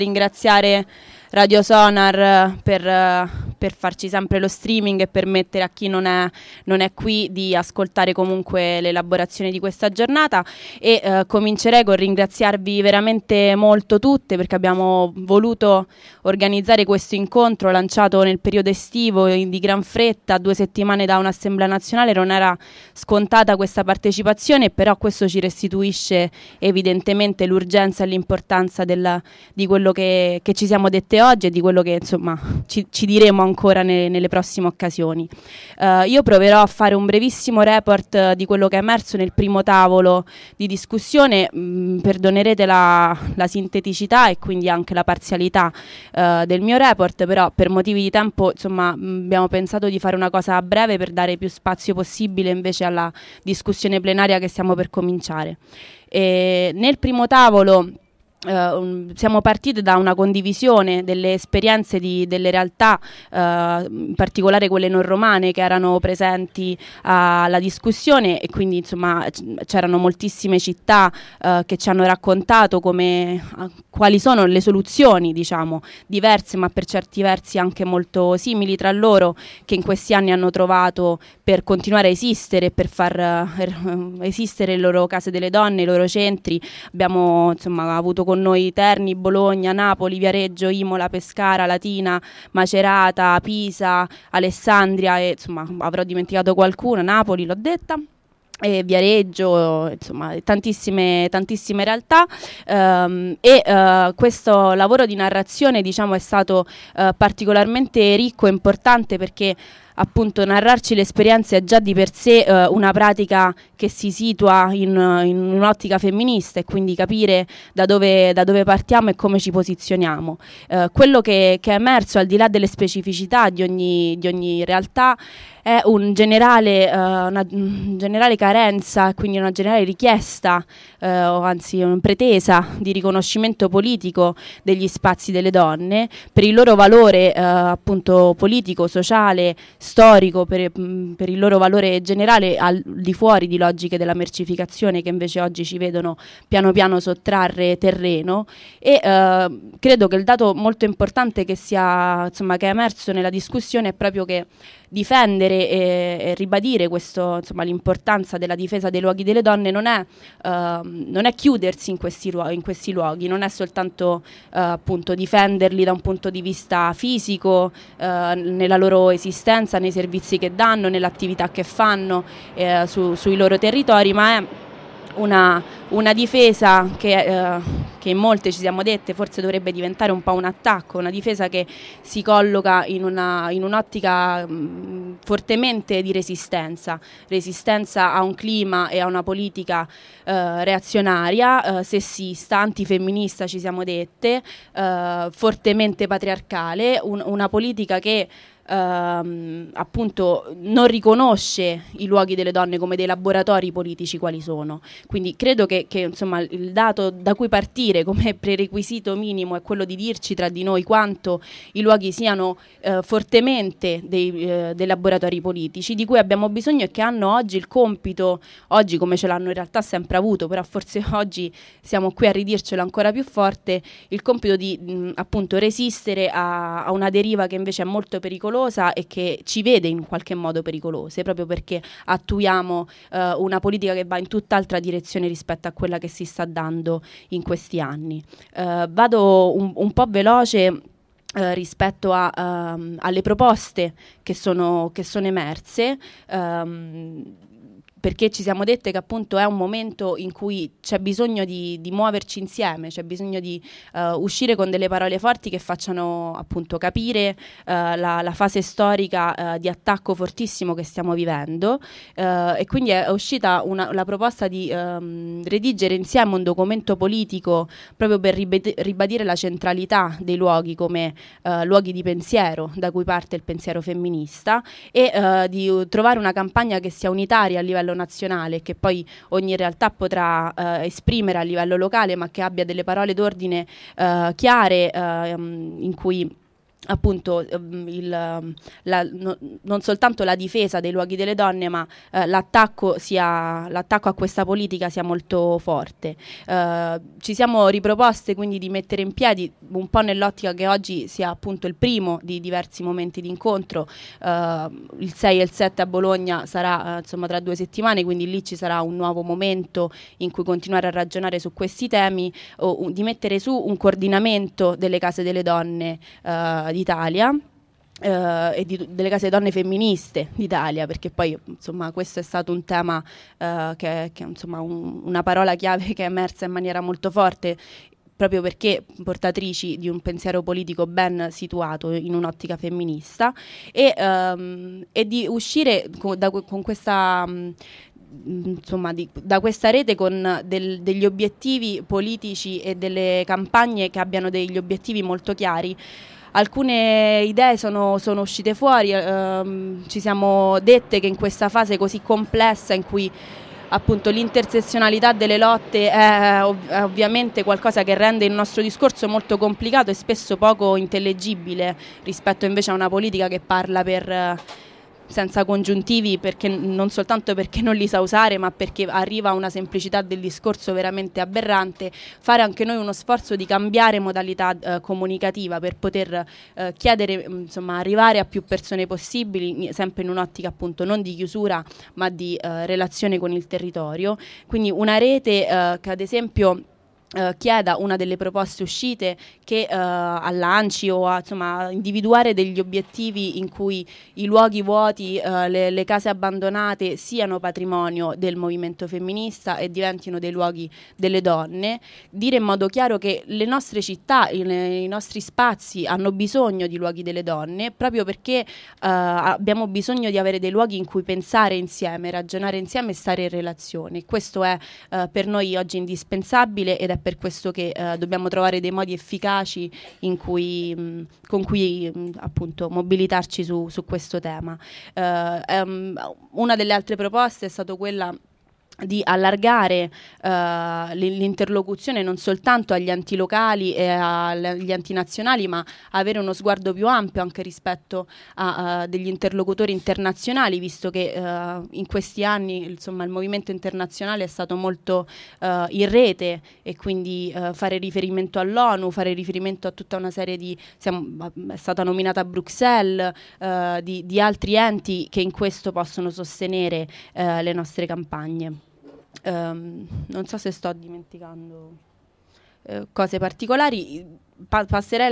Ringraziare Radio Sonar per farci sempre lo streaming e permettere a chi non è qui di ascoltare comunque l'elaborazione di questa giornata, e comincerei con ringraziarvi veramente molto tutte, perché abbiamo voluto organizzare questo incontro lanciato nel periodo estivo di gran fretta, 2 settimane da un'assemblea nazionale. Non era scontata questa partecipazione, però questo ci restituisce evidentemente l'urgenza e l'importanza di quello che ci siamo dette oggi e di quello che insomma ci diremo ancora nelle prossime occasioni. Io proverò a fare un brevissimo report di quello che è emerso nel primo tavolo di discussione. Perdonerete la sinteticità e quindi anche la parzialità del mio report, però per motivi di tempo insomma abbiamo pensato di fare una cosa breve per dare più spazio possibile invece alla discussione plenaria che stiamo per cominciare. Nel primo tavolo siamo partiti da una condivisione delle esperienze delle realtà, in particolare quelle non romane, che erano presenti alla discussione, e quindi insomma c'erano moltissime città che ci hanno raccontato quali sono le soluzioni, diciamo, diverse ma per certi versi anche molto simili tra loro, che in questi anni hanno trovato per continuare a esistere, per far esistere le loro case delle donne, i loro centri. Abbiamo insomma avuto con noi Terni, Bologna, Napoli, Viareggio, Imola, Pescara, Latina, Macerata, Pisa, Alessandria, e insomma avrò dimenticato qualcuno, Napoli l'ho detta, e Viareggio, insomma tantissime realtà, questo lavoro di narrazione, diciamo, è stato particolarmente ricco e importante, perché appunto narrarci l'esperienza è già di per sé una pratica che si situa in un'ottica femminista, e quindi capire da dove partiamo e come ci posizioniamo. Quello che è emerso, al di là delle specificità di ogni realtà, è una generale carenza, quindi una generale richiesta, o anzi una pretesa di riconoscimento politico degli spazi delle donne, per il loro valore appunto politico, sociale, storico, per il loro valore generale, al di fuori di logiche della mercificazione che invece oggi ci vedono piano piano sottrarre terreno. E credo che il dato molto importante che è emerso nella discussione è proprio che difendere e ribadire l'importanza della difesa dei luoghi delle donne non è chiudersi in questi luoghi, non è soltanto appunto difenderli da un punto di vista fisico, nella loro esistenza, nei servizi che danno, nell'attività che fanno sui loro territori, ma è una difesa che in molte ci siamo dette forse dovrebbe diventare un po' un attacco, una difesa che si colloca in un'ottica fortemente di resistenza a un clima e a una politica reazionaria, sessista, antifemminista, ci siamo dette, fortemente patriarcale, una politica che appunto non riconosce i luoghi delle donne come dei laboratori politici quali sono. Quindi credo che insomma il dato da cui partire come prerequisito minimo è quello di dirci tra di noi quanto i luoghi siano fortemente dei laboratori politici di cui abbiamo bisogno, e che hanno oggi il compito, oggi come ce l'hanno in realtà sempre avuto, però forse oggi siamo qui a ridircelo ancora più forte, il compito di appunto resistere a una deriva che invece è molto pericolosa e che ci vede in qualche modo pericolose, proprio perché attuiamo una politica che va in tutt'altra direzione rispetto a quella che si sta dando in questi anni. Vado un po' veloce rispetto alle proposte che sono emerse, perché ci siamo dette che appunto è un momento in cui c'è bisogno di muoverci insieme, c'è bisogno di uscire con delle parole forti che facciano appunto capire la fase storica di attacco fortissimo che stiamo vivendo, e quindi è uscita la proposta di redigere insieme un documento politico proprio per ribadire la centralità dei luoghi come luoghi di pensiero da cui parte il pensiero femminista, e di trovare una campagna che sia unitaria a livello nazionale, che poi ogni realtà potrà esprimere a livello locale, ma che abbia delle parole d'ordine chiare, in cui appunto non soltanto la difesa dei luoghi delle donne, ma l'attacco a questa politica sia molto forte. Ci siamo riproposte quindi di mettere in piedi, un po' nell'ottica che oggi sia appunto il primo di diversi momenti di incontro, il 6 e il 7 a Bologna sarà insomma tra 2 settimane, quindi lì ci sarà un nuovo momento in cui continuare a ragionare su questi temi, di mettere su un coordinamento delle case delle donne d'Italia, e delle case donne femministe d'Italia, perché poi insomma questo è stato un tema che insomma una parola chiave che è emersa in maniera molto forte, proprio perché portatrici di un pensiero politico ben situato in un'ottica femminista, e di uscire con questa insomma da questa rete con degli obiettivi politici e delle campagne che abbiano degli obiettivi molto chiari. Alcune idee sono uscite fuori, ci siamo dette che in questa fase così complessa in cui appunto l'intersezionalità delle lotte è ovviamente qualcosa che rende il nostro discorso molto complicato e spesso poco intellegibile rispetto invece a una politica che parla senza congiuntivi, perché non soltanto perché non li sa usare, ma perché arriva a una semplicità del discorso veramente aberrante. Fare anche noi uno sforzo di cambiare modalità comunicativa per poter chiedere, insomma, arrivare a più persone possibili, sempre in un'ottica appunto non di chiusura ma di relazione con il territorio. Quindi una rete che ad esempio chieda, una delle proposte uscite, che all'ANCI o a individuare degli obiettivi in cui i luoghi vuoti, le case abbandonate siano patrimonio del movimento femminista e diventino dei luoghi delle donne, dire in modo chiaro che le nostre città, i nostri spazi hanno bisogno di luoghi delle donne, proprio perché abbiamo bisogno di avere dei luoghi in cui pensare insieme, ragionare insieme e stare in relazione. Questo è per noi oggi indispensabile, ed è per questo che dobbiamo trovare dei modi efficaci con cui appunto mobilitarci su questo tema. Una delle altre proposte è stata quella di allargare l'interlocuzione non soltanto agli enti locali e agli enti nazionali, ma avere uno sguardo più ampio anche rispetto a degli interlocutori internazionali, visto che in questi anni insomma il movimento internazionale è stato molto in rete, e quindi fare riferimento all'ONU, fare riferimento a tutta una serie è stata nominata Bruxelles, di altri enti che in questo possono sostenere le nostre campagne. Non so se sto dimenticando cose particolari. Passerei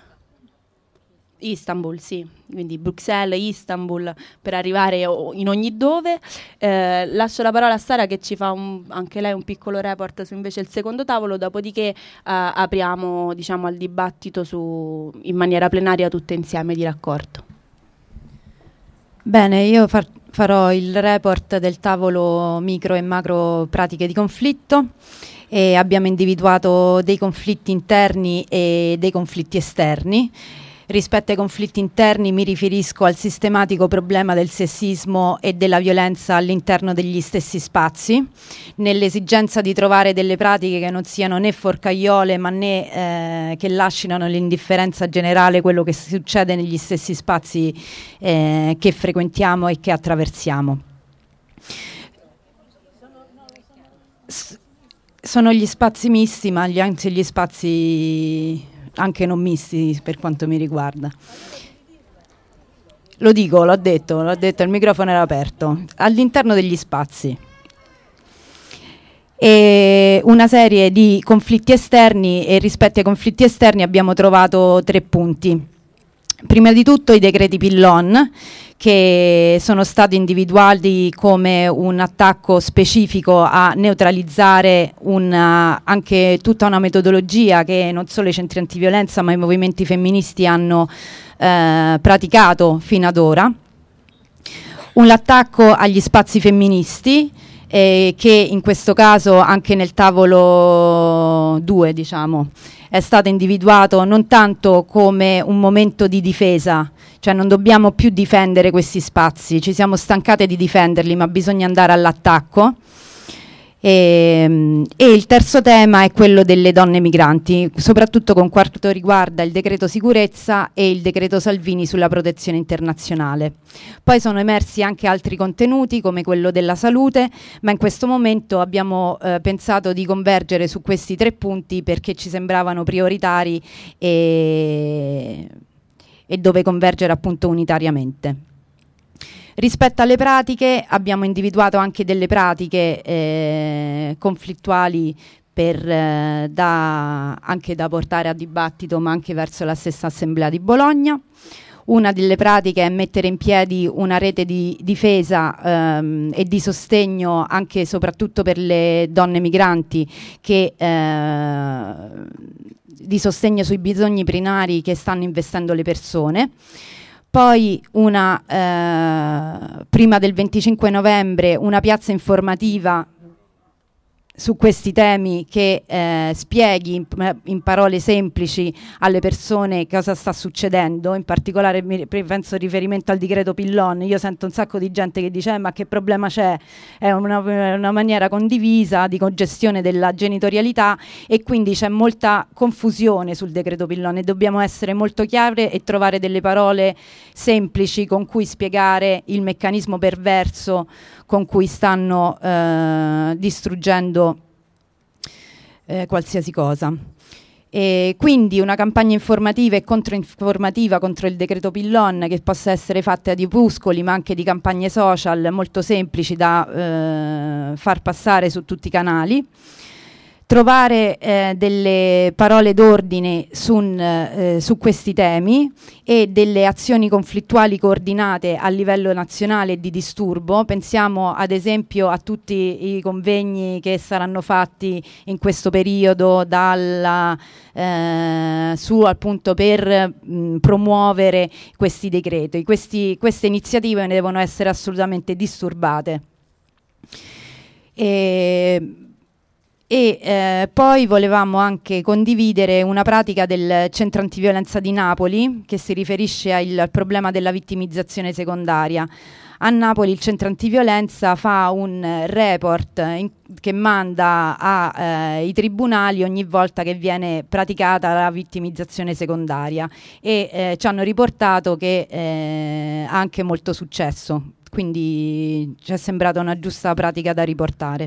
Istanbul, sì, quindi Bruxelles, Istanbul, per arrivare in ogni dove. Lascio la parola a Sara che ci fa anche lei un piccolo report su invece il secondo tavolo, dopodiché apriamo diciamo al dibattito in maniera plenaria tutte insieme di raccordo. Bene, io farò il report del tavolo micro e macro pratiche di conflitto, e abbiamo individuato dei conflitti interni e dei conflitti esterni. Rispetto ai conflitti interni mi riferisco al sistematico problema del sessismo e della violenza all'interno degli stessi spazi, nell'esigenza di trovare delle pratiche che non siano né forcaiole ma né che lasciano all'indifferenza generale quello che succede negli stessi spazi che frequentiamo e che attraversiamo. Sono gli spazi misti, ma anzi gli spazi anche non misti per quanto mi riguarda. L'ho detto, il microfono era aperto. All'interno degli spazi. E una serie di conflitti esterni, e rispetto ai conflitti esterni abbiamo trovato 3 punti. Prima di tutto i decreti Pillon, che sono stati individuati come un attacco specifico a neutralizzare anche tutta una metodologia che non solo i centri antiviolenza ma i movimenti femministi hanno praticato fino ad ora. Un attacco agli spazi femministi, che in questo caso anche nel tavolo 2 diciamo è stato individuato non tanto come un momento di difesa, cioè non dobbiamo più difendere questi spazi, ci siamo stancate di difenderli, ma bisogna andare all'attacco. E il terzo tema è quello delle donne migranti, soprattutto con quanto riguarda il decreto sicurezza e il decreto Salvini sulla protezione internazionale. Poi sono emersi anche altri contenuti come quello della salute, ma in questo momento abbiamo pensato di convergere su questi 3 punti perché ci sembravano prioritari e dove convergere appunto unitariamente. Rispetto alle pratiche abbiamo individuato anche delle pratiche conflittuali anche da portare a dibattito, ma anche verso la stessa Assemblea di Bologna. Una delle pratiche è mettere in piedi una rete di difesa e di sostegno anche e soprattutto per le donne migranti, di sostegno sui bisogni primari che stanno investendo le persone. Poi prima del 25 novembre una piazza informativa su questi temi che spieghi in parole semplici alle persone cosa sta succedendo, in particolare penso riferimento al decreto Pillon. Io sento un sacco di gente che dice ma che problema c'è, è una maniera condivisa di congestione della genitorialità e quindi c'è molta confusione sul decreto Pillon e dobbiamo essere molto chiare e trovare delle parole semplici con cui spiegare il meccanismo perverso con cui stanno distruggendo qualsiasi cosa. E quindi una campagna informativa e controinformativa contro il decreto Pillon che possa essere fatta di opuscoli ma anche di campagne social molto semplici da far passare su tutti i canali. Trovare delle parole d'ordine su questi temi e delle azioni conflittuali coordinate a livello nazionale di disturbo. Pensiamo ad esempio a tutti i convegni che saranno fatti in questo periodo appunto per promuovere questi decreti. Queste iniziative devono essere assolutamente disturbate. Poi volevamo anche condividere una pratica del Centro Antiviolenza di Napoli che si riferisce al problema della vittimizzazione secondaria. A Napoli il Centro Antiviolenza fa un report che manda ai tribunali ogni volta che viene praticata la vittimizzazione secondaria e ci hanno riportato che ha anche molto successo, quindi ci è sembrata una giusta pratica da riportare.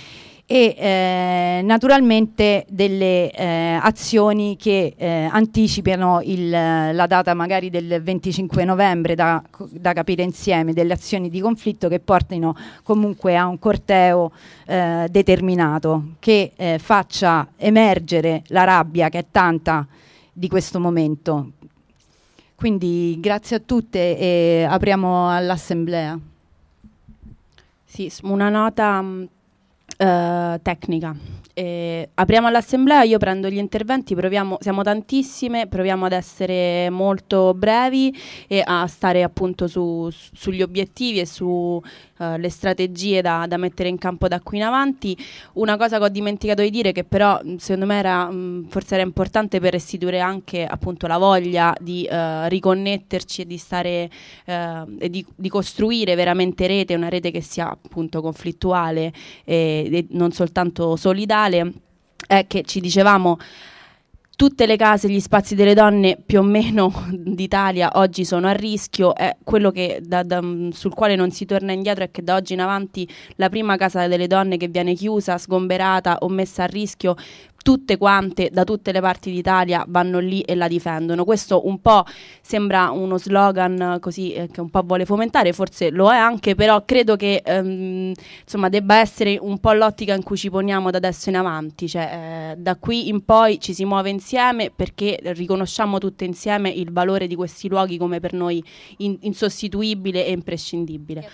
E naturalmente delle azioni che anticipano la data magari del 25 novembre da capire insieme, delle azioni di conflitto che portino comunque a un corteo determinato che faccia emergere la rabbia che è tanta di questo momento. Quindi grazie a tutte e apriamo all'assemblea. Sì, una nota tecnica. Apriamo l'assemblea, io prendo gli interventi, siamo tantissime, proviamo ad essere molto brevi e a stare appunto sugli obiettivi e su le strategie da mettere in campo da qui in avanti. Una cosa che ho dimenticato di dire, che però secondo me forse era importante per restituire anche appunto la voglia di riconnetterci e di stare e di costruire veramente rete, una rete che sia appunto conflittuale e non soltanto solidale, è che ci dicevamo tutte le case, gli spazi delle donne più o meno d'Italia oggi sono a rischio. È quello che sul quale non si torna indietro è che da oggi in avanti la prima casa delle donne che viene chiusa, sgomberata o messa a rischio, tutte quante da tutte le parti d'Italia vanno lì e la difendono. Questo un po' sembra uno slogan così che un po' vuole fomentare, forse lo è anche, però credo che insomma debba essere un po' l'ottica in cui ci poniamo da adesso in avanti, cioè da qui in poi ci si muove insieme perché riconosciamo tutte insieme il valore di questi luoghi come per noi insostituibile e imprescindibile.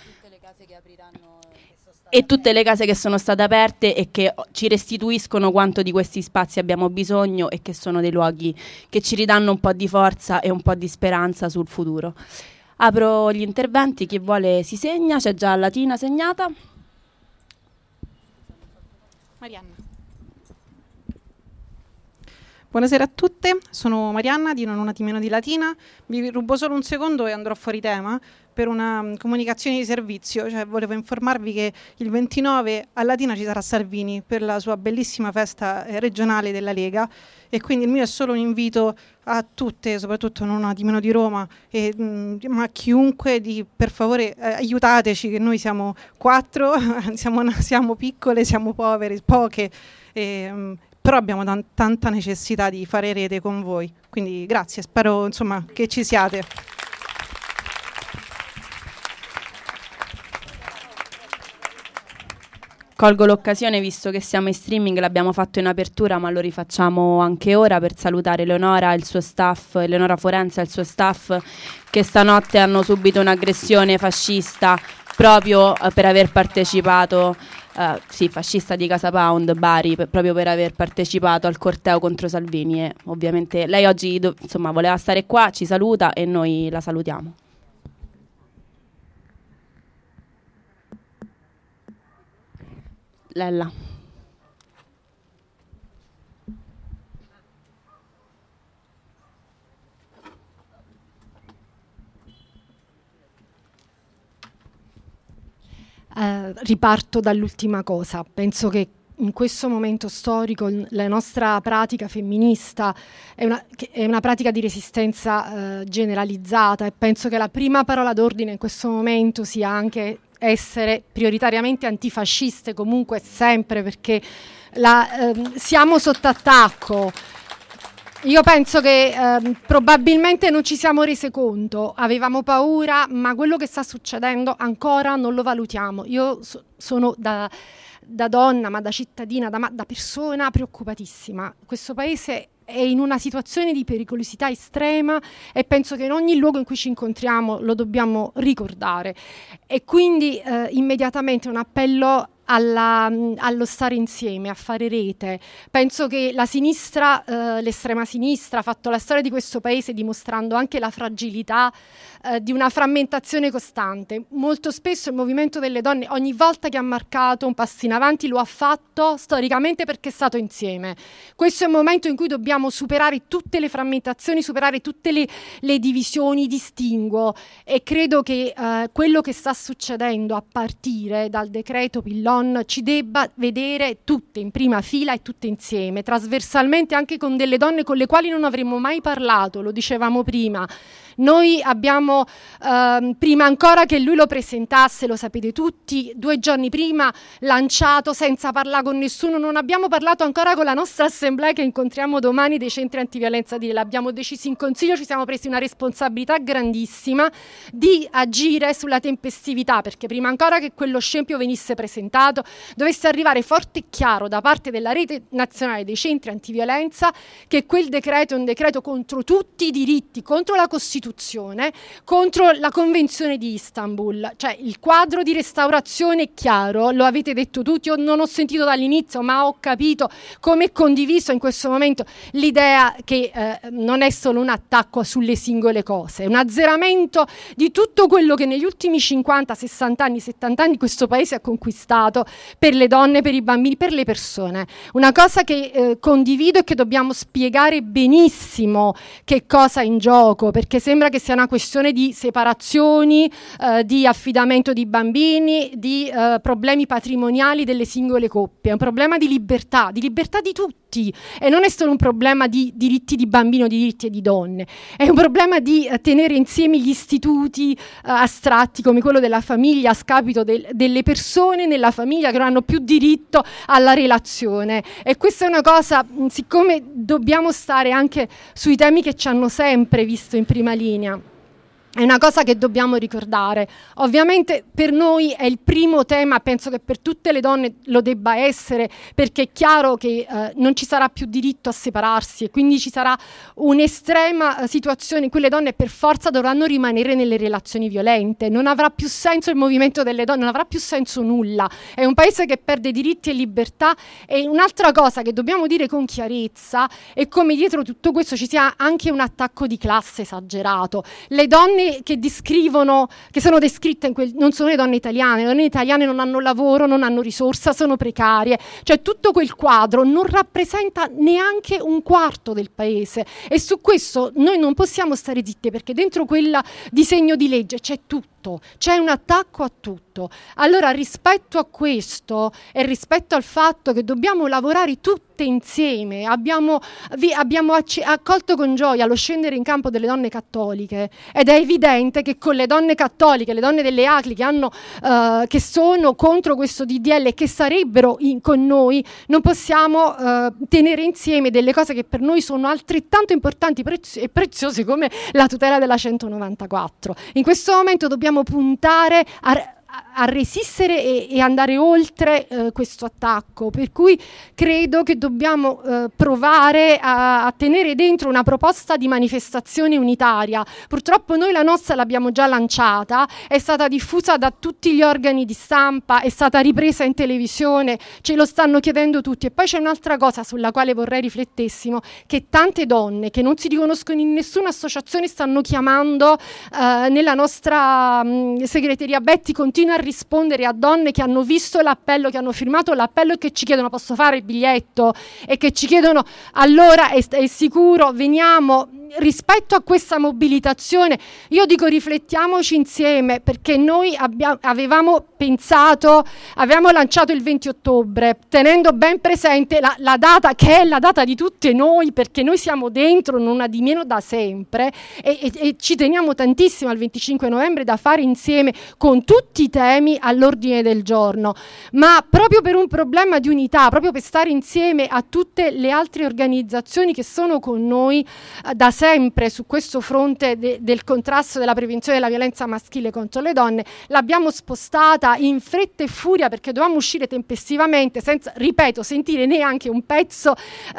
E tutte le case che sono state aperte e che ci restituiscono quanto di questi spazi abbiamo bisogno e che sono dei luoghi che ci ridanno un po' di forza e un po' di speranza sul futuro. Apro gli interventi, chi vuole si segna, c'è già Latina segnata. Marianna. Buonasera a tutte, sono Marianna di Non Una di Meno di Latina. Vi rubo solo un secondo e andrò fuori tema per una comunicazione di servizio. Volevo informarvi che il 29 a Latina ci sarà Salvini per la sua bellissima festa regionale della Lega, e quindi il mio è solo un invito a tutte, soprattutto Non Una di Meno di Roma, ma a chiunque, per favore aiutateci, che noi siamo 4, siamo piccole, siamo povere, poche, però abbiamo tanta necessità di fare rete con voi, quindi grazie, spero insomma che ci siate. Colgo l'occasione, visto che siamo in streaming, l'abbiamo fatto in apertura ma lo rifacciamo anche ora, per salutare Eleonora e il suo staff, Eleonora Forenza e il suo staff, che stanotte hanno subito un'aggressione fascista proprio per aver partecipato, fascista di Casa Pound, Bari, proprio per aver partecipato al corteo contro Salvini. E ovviamente lei oggi voleva stare qua, ci saluta e noi la salutiamo. Lella. Riparto dall'ultima cosa. Penso che in questo momento storico la nostra pratica femminista è una pratica di resistenza generalizzata, e penso che la prima parola d'ordine in questo momento sia anche essere prioritariamente antifasciste, comunque sempre, perché siamo sotto attacco. Io penso che probabilmente non ci siamo rese conto, avevamo paura, ma quello che sta succedendo ancora non lo valutiamo. Io sono da donna, ma da cittadina, da persona preoccupatissima. Questo paese è in una situazione di pericolosità estrema, e penso che in ogni luogo in cui ci incontriamo lo dobbiamo ricordare. E quindi immediatamente un appello allo stare insieme, a fare rete. Penso che la sinistra, l'estrema sinistra, ha fatto la storia di questo paese dimostrando anche la fragilità di una frammentazione costante. Molto spesso il movimento delle donne, ogni volta che ha marcato un passo in avanti, lo ha fatto storicamente perché è stato insieme. Questo è un momento in cui dobbiamo superare tutte le frammentazioni, superare tutte le divisioni, distinguo, e credo che quello che sta succedendo a partire dal decreto Pillon ci debba vedere tutte in prima fila e tutte insieme, trasversalmente, anche con delle donne con le quali non avremmo mai parlato, lo dicevamo prima. Noi abbiamo, prima ancora che lui lo presentasse, lo sapete tutti, 2 giorni prima lanciato senza parlare con nessuno. Non abbiamo parlato ancora con la nostra assemblea che incontriamo domani dei centri antiviolenza di Lille. L'abbiamo deciso in consiglio, ci siamo presi una responsabilità grandissima di agire sulla tempestività, perché prima ancora che quello scempio venisse presentato dovesse arrivare forte e chiaro da parte della rete nazionale dei centri antiviolenza che quel decreto è un decreto contro tutti i diritti, contro la Costituzione, contro la Convenzione di Istanbul. Cioè, il quadro di restaurazione è chiaro, lo avete detto tutti, io non ho sentito dall'inizio, ma ho capito come è condiviso in questo momento l'idea che non è solo un attacco sulle singole cose, è un azzeramento di tutto quello che negli ultimi 50, 60 anni, 70 anni questo paese ha conquistato per le donne, per i bambini, per le persone. Una cosa che condivido e che dobbiamo spiegare benissimo che cosa è in gioco, perché sembra che sia una questione di separazioni, di affidamento di bambini, di problemi patrimoniali delle singole coppie. È un problema di libertà di tutti, e non è solo un problema di diritti di bambino, di diritti di donne, è un problema di tenere insieme gli istituti astratti come quello della famiglia a scapito delle persone nella famiglia che non hanno più diritto alla relazione. E questa è una cosa, siccome dobbiamo stare anche sui temi che ci hanno sempre visto in prima linea, è una cosa che dobbiamo ricordare. Ovviamente per noi è il primo tema, penso che per tutte le donne lo debba essere, perché è chiaro che non ci sarà più diritto a separarsi, e quindi ci sarà un'estrema situazione in cui le donne per forza dovranno rimanere nelle relazioni violente. Non avrà più senso il movimento delle donne, non avrà più senso nulla. È un paese che perde diritti e libertà. E un'altra cosa che dobbiamo dire con chiarezza è come dietro tutto questo ci sia anche un attacco di classe esagerato. Le donne donne che descrivono, che sono descritte non sono le donne italiane non hanno lavoro, non hanno risorsa, sono precarie, cioè tutto quel quadro non rappresenta neanche un quarto del paese, e su questo noi non possiamo stare zitte, perché dentro quel disegno di legge c'è tutto, c'è un attacco a tutto. Allora, rispetto a questo e rispetto al fatto che dobbiamo lavorare tutte insieme, abbiamo accolto con gioia lo scendere in campo delle donne cattoliche, ed è evidente che con le donne cattoliche, le donne delle ACLI che sono contro questo DDL e che sarebbero con noi, non possiamo tenere insieme delle cose che per noi sono altrettanto importanti e preziose come la tutela della 194. In questo momento dobbiamo puntare a resistere e andare oltre questo attacco, per cui credo che dobbiamo provare a tenere dentro una proposta di manifestazione unitaria. Purtroppo noi la nostra l'abbiamo già lanciata, è stata diffusa da tutti gli organi di stampa, è stata ripresa in televisione, ce lo stanno chiedendo tutti. E poi c'è un'altra cosa sulla quale vorrei riflettessimo, che tante donne che non si riconoscono in nessuna associazione stanno chiamando nella nostra segreteria. Betty continua a rispondere a donne che hanno visto l'appello, che hanno firmato l'appello e che ci chiedono: posso fare il biglietto? E che ci chiedono: allora è sicuro, veniamo. Rispetto a questa mobilitazione io dico riflettiamoci insieme, perché noi avevamo lanciato il 20 ottobre tenendo ben presente la data, che è la data di tutte noi, perché noi siamo dentro non una di meno da sempre, e ci teniamo tantissimo al 25 novembre da fare insieme con tutti i temi all'ordine del giorno, ma proprio per un problema di unità, proprio per stare insieme a tutte le altre organizzazioni che sono con noi da sempre su questo fronte del contrasto, della prevenzione della violenza maschile contro le donne, l'abbiamo spostata in fretta e furia perché dovevamo uscire tempestivamente senza, ripeto, sentire neanche un pezzo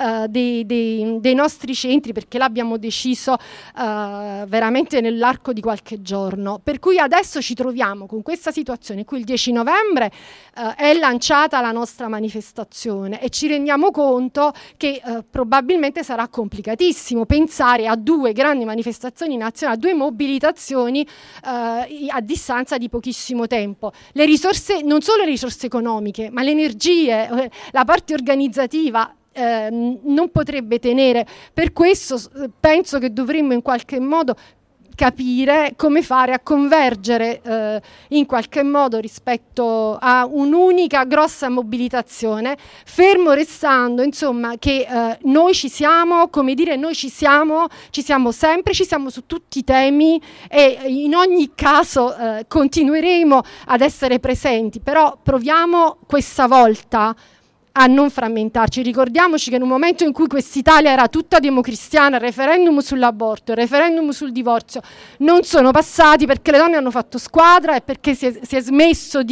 dei nostri centri, perché l'abbiamo deciso veramente nell'arco di qualche giorno. Per cui adesso ci troviamo con questa situazione in cui il 10 novembre è lanciata la nostra manifestazione e ci rendiamo conto che probabilmente sarà complicatissimo pensare a 2 grandi manifestazioni nazionali, 2 mobilitazioni a distanza di pochissimo tempo. Le risorse, non solo le risorse economiche, ma le energie, la parte organizzativa non potrebbe tenere. Per questo penso che dovremmo in qualche modo capire come fare a convergere in qualche modo rispetto a un'unica grossa mobilitazione, fermo restando insomma che noi ci siamo, come dire, noi ci siamo sempre, ci siamo su tutti i temi e in ogni caso continueremo ad essere presenti, però proviamo questa volta a non frammentarci. Ricordiamoci che in un momento in cui quest'Italia era tutta democristiana, il referendum sull'aborto, il referendum sul divorzio non sono passati perché le donne hanno fatto squadra e perché si è smesso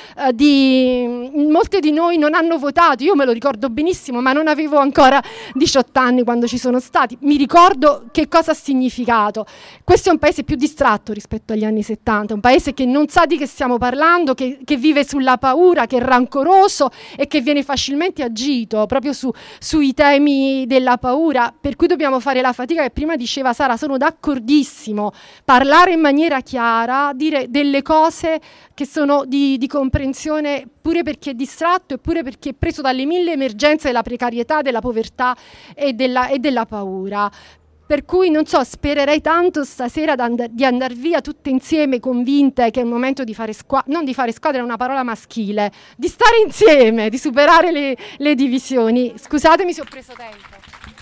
molte di noi non hanno votato. Io me lo ricordo benissimo, ma non avevo ancora 18 anni quando ci sono stati. Mi ricordo che cosa ha significato. Questo è un paese più distratto rispetto agli anni 70, un paese che non sa di che stiamo parlando, che vive sulla paura, che è rancoroso e che viene facilmente agito proprio sui temi della paura, per cui dobbiamo fare la fatica che prima diceva Sara. Sono d'accordissimo, parlare in maniera chiara, dire delle cose che sono di comprensione pure per chi è distratto e pure per chi è preso dalle 1000 emergenze della precarietà, della povertà e della paura. Per cui non so, spererei tanto stasera di andare via tutte insieme convinte che è il momento di fare non di fare squadra, è una parola maschile, di stare insieme, di superare le divisioni. Scusatemi se ho preso tempo.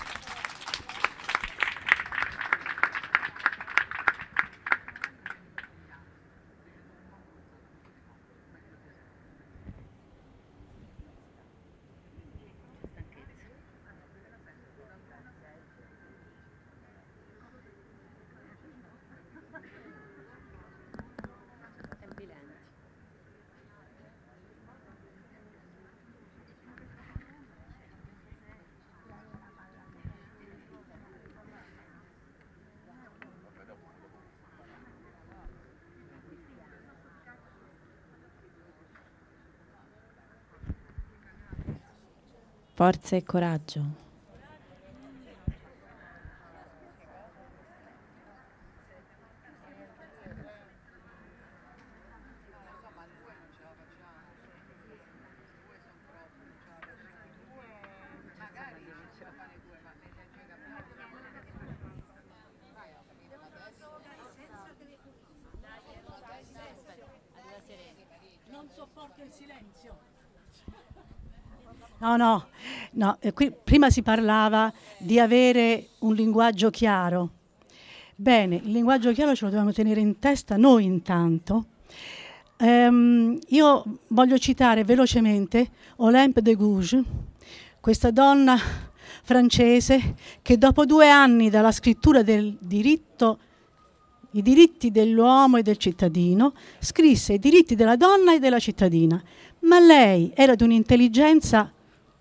Forza e coraggio. No, qui prima si parlava di avere un linguaggio chiaro. Bene, il linguaggio chiaro ce lo dobbiamo tenere in testa noi intanto. Io voglio citare velocemente Olympe de Gouges, questa donna francese che dopo 2 anni dalla scrittura del diritto, i diritti dell'uomo e del cittadino, scrisse i diritti della donna e della cittadina. Ma lei era di un'intelligenza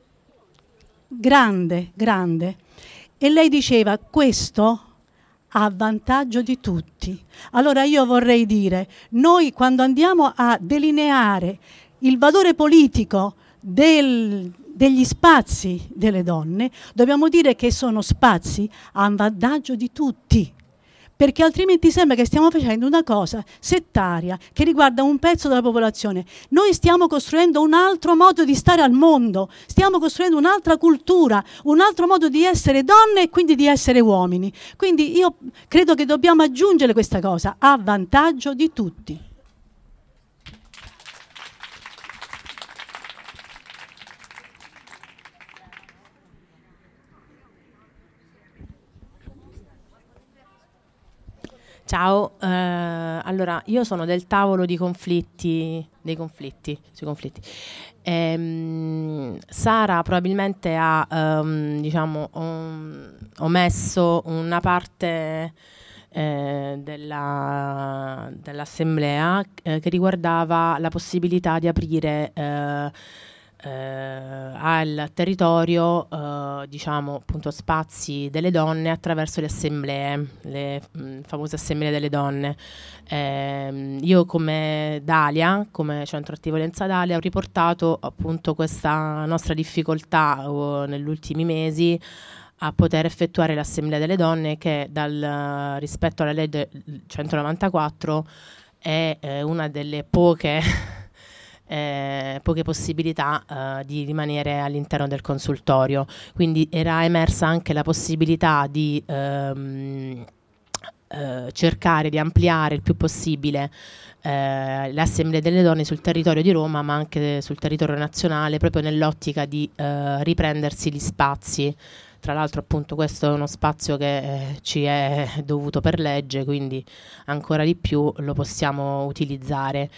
grande, e lei diceva: questo a vantaggio di tutti. Allora io vorrei dire, noi quando andiamo a delineare il valore politico degli spazi delle donne, dobbiamo dire che sono spazi a vantaggio di tutti, perché altrimenti sembra che stiamo facendo una cosa settaria che riguarda un pezzo della popolazione. Noi stiamo costruendo un altro modo di stare al mondo, stiamo costruendo un'altra cultura, un altro modo di essere donne e quindi di essere uomini. Quindi io credo che dobbiamo aggiungere questa cosa, a vantaggio di tutti. Ciao, allora io sono del tavolo dei conflitti. Sara probabilmente ha omesso una parte dell'assemblea che riguardava la possibilità di aprire al territorio appunto spazi delle donne attraverso le assemblee, le famose assemblee delle donne. Io come Dalia, come Centro Antiviolenza Dalia, ho riportato appunto questa nostra difficoltà negli ultimi mesi a poter effettuare l'assemblea delle donne, che rispetto alla legge 194 è una delle poche possibilità di rimanere all'interno del consultorio. Quindi era emersa anche la possibilità di cercare di ampliare il più possibile le assemblee delle donne sul territorio di Roma, ma anche sul territorio nazionale, proprio nell'ottica di riprendersi gli spazi. Tra l'altro appunto questo è uno spazio che ci è dovuto per legge, quindi ancora di più lo possiamo utilizzare.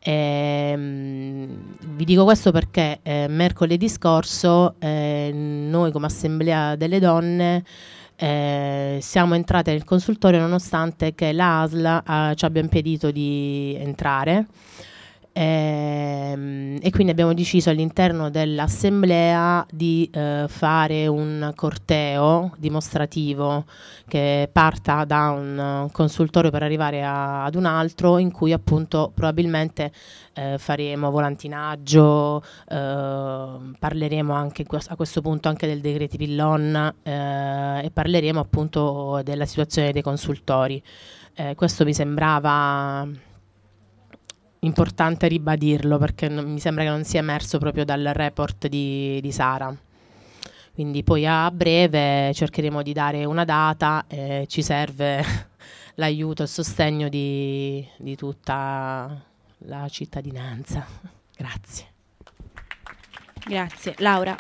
Vi dico questo perché mercoledì scorso noi come Assemblea delle Donne siamo entrate nel consultorio nonostante che l'ASL ci abbia impedito di entrare. E quindi abbiamo deciso all'interno dell'assemblea di fare un corteo dimostrativo che parta da un consultorio per arrivare ad un altro, in cui appunto probabilmente faremo volantinaggio, parleremo anche a questo punto anche del decreti Pillon, e parleremo appunto della situazione dei consultori. Questo mi sembrava importante ribadirlo, perché mi sembra che non sia emerso proprio dal report di Sara. Quindi poi a breve cercheremo di dare una data, ci serve l'aiuto e il sostegno di tutta la cittadinanza. Grazie. Grazie. Laura.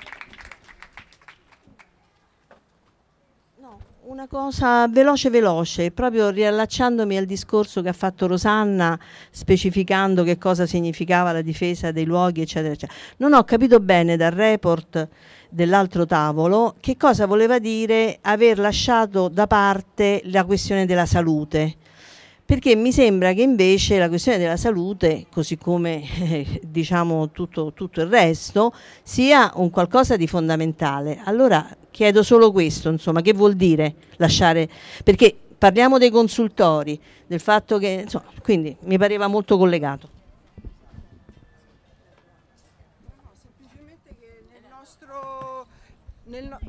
Una cosa veloce, proprio riallacciandomi al discorso che ha fatto Rosanna, specificando che cosa significava la difesa dei luoghi, eccetera, eccetera. Non ho capito bene dal report dell'altro tavolo che cosa voleva dire aver lasciato da parte la questione della salute, perché mi sembra che invece la questione della salute, così come diciamo tutto il resto, sia un qualcosa di fondamentale. Allora chiedo solo questo, insomma, che vuol dire lasciare, perché parliamo dei consultori, del fatto che, insomma, quindi mi pareva molto collegato. No, semplicemente che nel nostro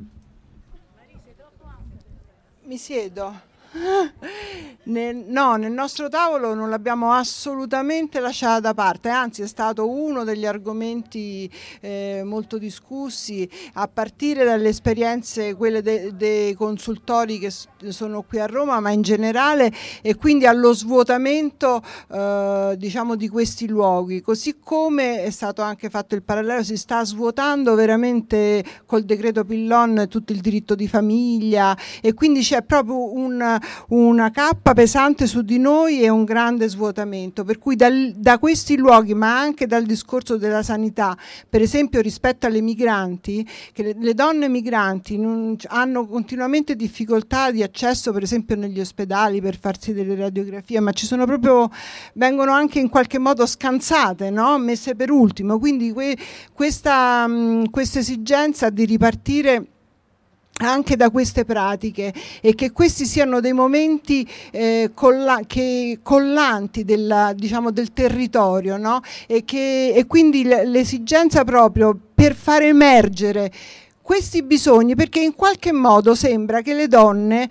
mi siedo. Nel nostro tavolo non l'abbiamo assolutamente lasciata da parte, anzi è stato uno degli argomenti molto discussi, a partire dalle esperienze, quelle dei consultori che sono qui a Roma, ma in generale, e quindi allo svuotamento diciamo di questi luoghi, così come è stato anche fatto il parallelo, si sta svuotando veramente col decreto Pillon tutto il diritto di famiglia, e quindi c'è proprio una cappa pesante su di noi e un grande svuotamento, per cui da questi luoghi, ma anche dal discorso della sanità, per esempio rispetto alle migranti, che le donne migranti hanno continuamente difficoltà di accesso per esempio negli ospedali per farsi delle radiografie, ma vengono anche in qualche modo scansate, no? Messe per ultimo, quindi questa esigenza di ripartire anche da queste pratiche, e che questi siano dei momenti collanti diciamo, del territorio, no? E quindi l'esigenza proprio per far emergere questi bisogni, perché in qualche modo sembra che le donne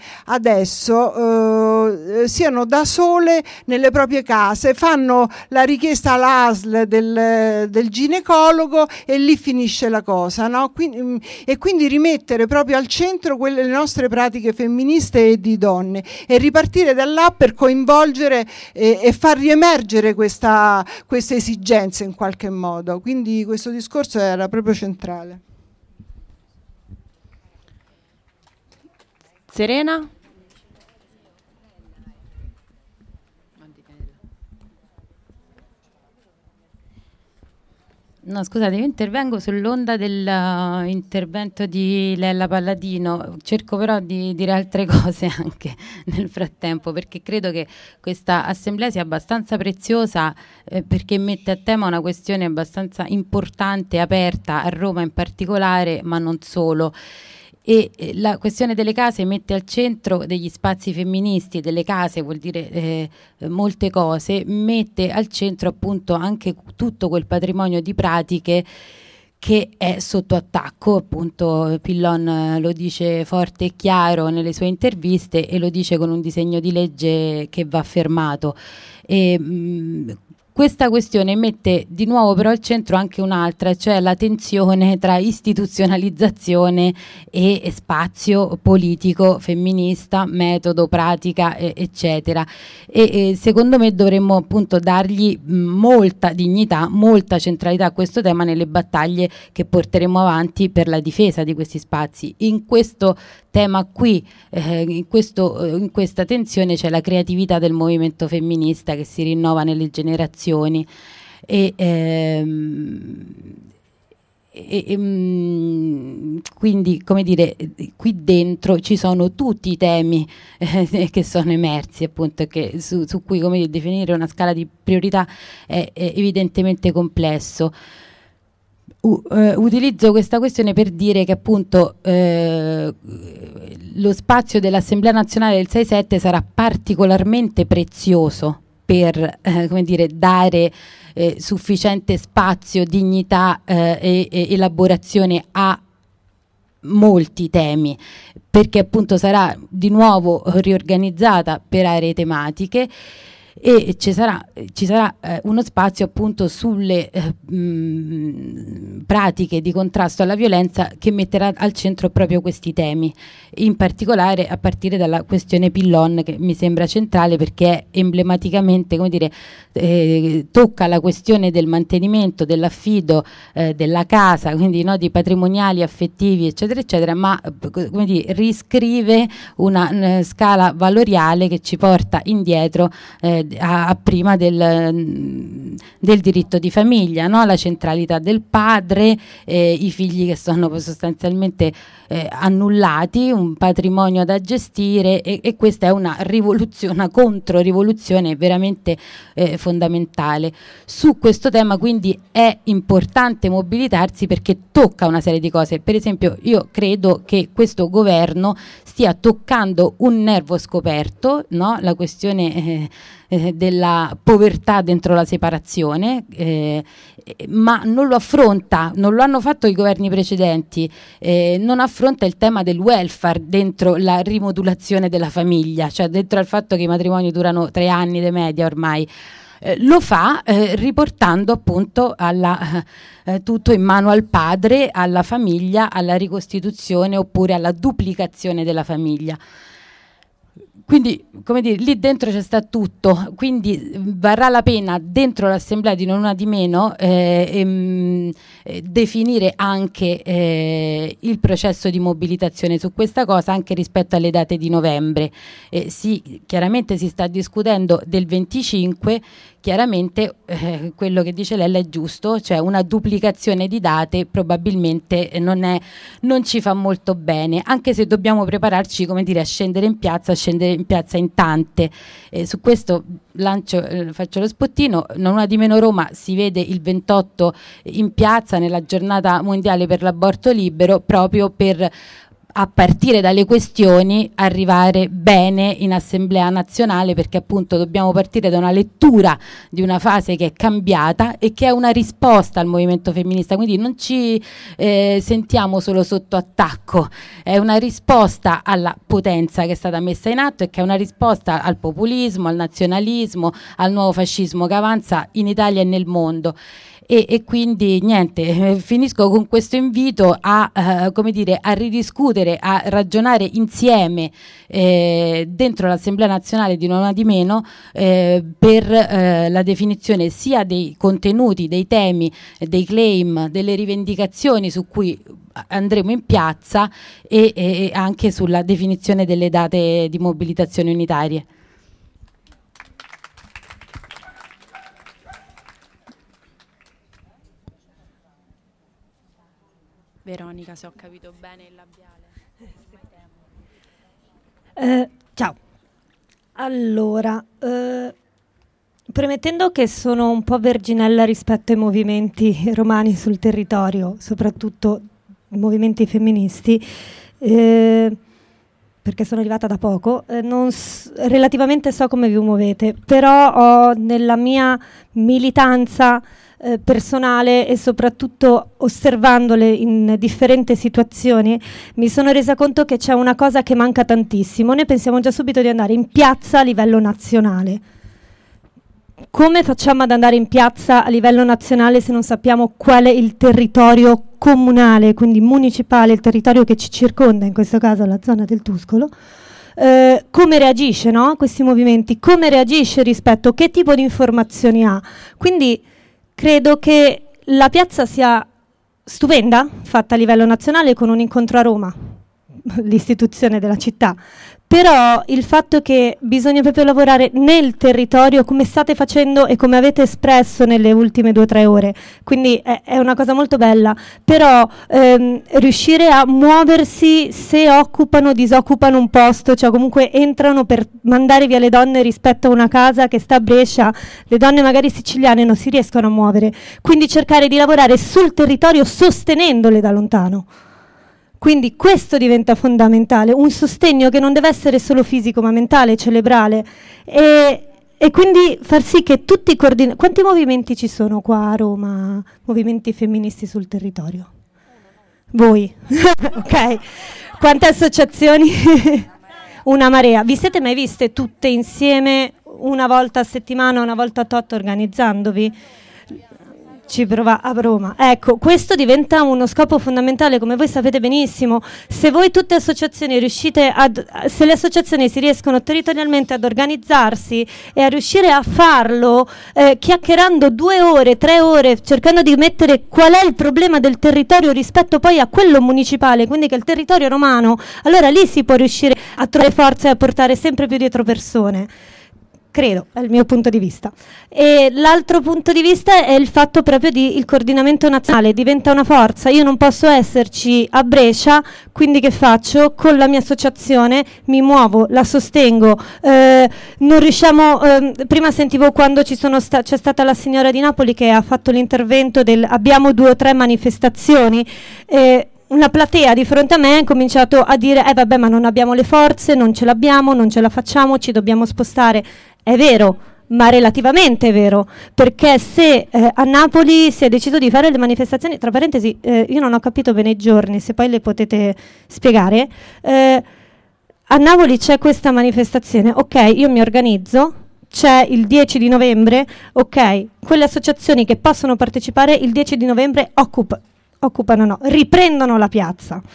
adesso siano da sole nelle proprie case, fanno la richiesta all'ASL del ginecologo e lì finisce la cosa, no? Quindi rimettere proprio al centro le nostre pratiche femministe e di donne, e ripartire da là per coinvolgere e far riemergere queste esigenze in qualche modo. Quindi questo discorso era proprio centrale. Serena? No, scusate, io intervengo sull'onda dell'intervento di Lella Palladino, cerco però di dire altre cose anche nel frattempo, perché credo che questa assemblea sia abbastanza preziosa, perché mette a tema una questione abbastanza importante, aperta a Roma in particolare, ma non solo. E la questione delle case mette al centro degli spazi femministi, delle case vuol dire molte cose, mette al centro appunto anche tutto quel patrimonio di pratiche che è sotto attacco. Appunto Pillon lo dice forte e chiaro nelle sue interviste, e lo dice con un disegno di legge che va fermato. Questa questione mette di nuovo però al centro anche un'altra, cioè la tensione tra istituzionalizzazione e spazio politico, femminista, metodo, pratica, eccetera. E secondo me dovremmo appunto dargli molta dignità, molta centralità a questo tema nelle battaglie che porteremo avanti per la difesa di questi spazi. In questo tema qui, in questa tensione c'è la creatività del movimento femminista che si rinnova nelle generazioni, e quindi, come dire, qui dentro ci sono tutti i temi che sono emersi, appunto, che su cui, come dire, definire una scala di priorità è evidentemente complesso. Utilizzo questa questione per dire che appunto lo spazio dell'Assemblea Nazionale del 6-7 sarà particolarmente prezioso per come dire, dare sufficiente spazio, dignità e elaborazione a molti temi, perché appunto sarà di nuovo riorganizzata per aree tematiche, e ci sarà uno spazio appunto sulle pratiche di contrasto alla violenza che metterà al centro proprio questi temi, in particolare a partire dalla questione Pillon, che mi sembra centrale perché è emblematicamente, come dire, tocca la questione del mantenimento, dell'affido, della casa, quindi nodi patrimoniali, affettivi, eccetera eccetera, ma come dire, riscrive una scala valoriale che ci porta indietro a prima del diritto di famiglia, no? La centralità del padre, i figli che sono sostanzialmente annullati, un patrimonio da gestire, e questa è una rivoluzione, una controrivoluzione veramente fondamentale. Su questo tema quindi è importante mobilitarsi, perché tocca una serie di cose. Per esempio, io credo che questo governo stia toccando un nervo scoperto, no? La questione della povertà dentro la separazione, ma non lo affronta, non lo hanno fatto i governi precedenti, non affronta il tema del welfare dentro la rimodulazione della famiglia, cioè dentro al fatto che i matrimoni durano 3 anni di media ormai. Lo fa riportando appunto tutto in mano al padre, alla famiglia, alla ricostituzione oppure alla duplicazione della famiglia. Quindi, come dire, lì dentro c'è sta tutto, quindi varrà la pena dentro l'assemblea di non una di meno definire anche il processo di mobilitazione su questa cosa anche rispetto alle date di novembre. Chiaramente si sta discutendo del 25, chiaramente quello che dice Lella è giusto, cioè una duplicazione di date probabilmente non ci fa molto bene, anche se dobbiamo prepararci, come dire, a scendere in piazza in tante. Su questo faccio lo spottino, non una di meno Roma si vede il 28 in piazza nella giornata mondiale per l'aborto libero, proprio per, a partire dalle questioni, arrivare bene in Assemblea nazionale, perché appunto dobbiamo partire da una lettura di una fase che è cambiata e che è una risposta al movimento femminista, quindi non ci sentiamo solo sotto attacco, è una risposta alla potenza che è stata messa in atto e che è una risposta al populismo, al nazionalismo, al nuovo fascismo che avanza in Italia e nel mondo. E quindi niente, finisco con questo invito a ridiscutere, a ragionare insieme dentro l'Assemblea nazionale di non una di meno per la definizione sia dei contenuti, dei temi, dei claim, delle rivendicazioni su cui andremo in piazza e anche sulla definizione delle date di mobilitazione unitarie. Veronica, se ho capito bene il labiale. Ciao. Allora, premettendo che sono un po' verginella rispetto ai movimenti romani sul territorio, soprattutto i movimenti femministi, perché sono arrivata da poco, relativamente so come vi muovete, però ho nella mia militanza personale e soprattutto osservandole in differenti situazioni mi sono resa conto che c'è una cosa che manca tantissimo. Noi pensiamo già subito di andare in piazza a livello nazionale. Come facciamo ad andare in piazza a livello nazionale se non sappiamo qual è il territorio comunale, quindi municipale, il territorio che ci circonda, in questo caso la zona del Tuscolo? Come reagisce, no? Questi movimenti, come reagisce rispetto, che tipo di informazioni ha? Quindi credo che la piazza sia stupenda, fatta a livello nazionale con un incontro a Roma, l'istituzione della città, però il fatto che bisogna proprio lavorare nel territorio come state facendo e come avete espresso nelle ultime 2 o 3 ore, quindi è una cosa molto bella, però riuscire a muoversi se occupano, disoccupano un posto, cioè comunque entrano per mandare via le donne rispetto a una casa che sta a Brescia, le donne magari siciliane non si riescono a muovere, quindi cercare di lavorare sul territorio sostenendole da lontano. Quindi questo diventa fondamentale, un sostegno che non deve essere solo fisico ma mentale, cerebrale e quindi far sì che tutti quanti movimenti ci sono qua a Roma, movimenti femministi sul territorio? Voi? Ok. Quante associazioni? Una marea. Vi siete mai viste tutte insieme una volta a settimana, una volta a tot organizzandovi? Ci prova a Roma. Ecco, questo diventa uno scopo fondamentale, come voi sapete benissimo. Se voi tutte associazioni se le associazioni si riescono territorialmente ad organizzarsi e a riuscire a farlo chiacchierando 2 ore, 3 ore, cercando di mettere qual è il problema del territorio rispetto poi a quello municipale, quindi che è il territorio romano, allora lì si può riuscire a trovare forza e a portare sempre più dietro persone. Credo, è il mio punto di vista. E l'altro punto di vista è il fatto proprio di il coordinamento nazionale, diventa una forza. Io non posso esserci a Brescia, quindi che faccio? Con la mia associazione mi muovo, la sostengo. Non riusciamo, prima sentivo quando c'è stata la signora di Napoli che ha fatto l'intervento abbiamo 2 o 3 manifestazioni. Una platea di fronte a me ha cominciato a dire vabbè, ma non abbiamo le forze, non ce l'abbiamo, non ce la facciamo, ci dobbiamo spostare. È vero, ma relativamente è vero, perché se a Napoli si è deciso di fare le manifestazioni, tra parentesi, io non ho capito bene i giorni, se poi le potete spiegare, a Napoli c'è questa manifestazione, ok, io mi organizzo, c'è il 10 di novembre, ok, quelle associazioni che possono partecipare il 10 di novembre riprendono la piazza.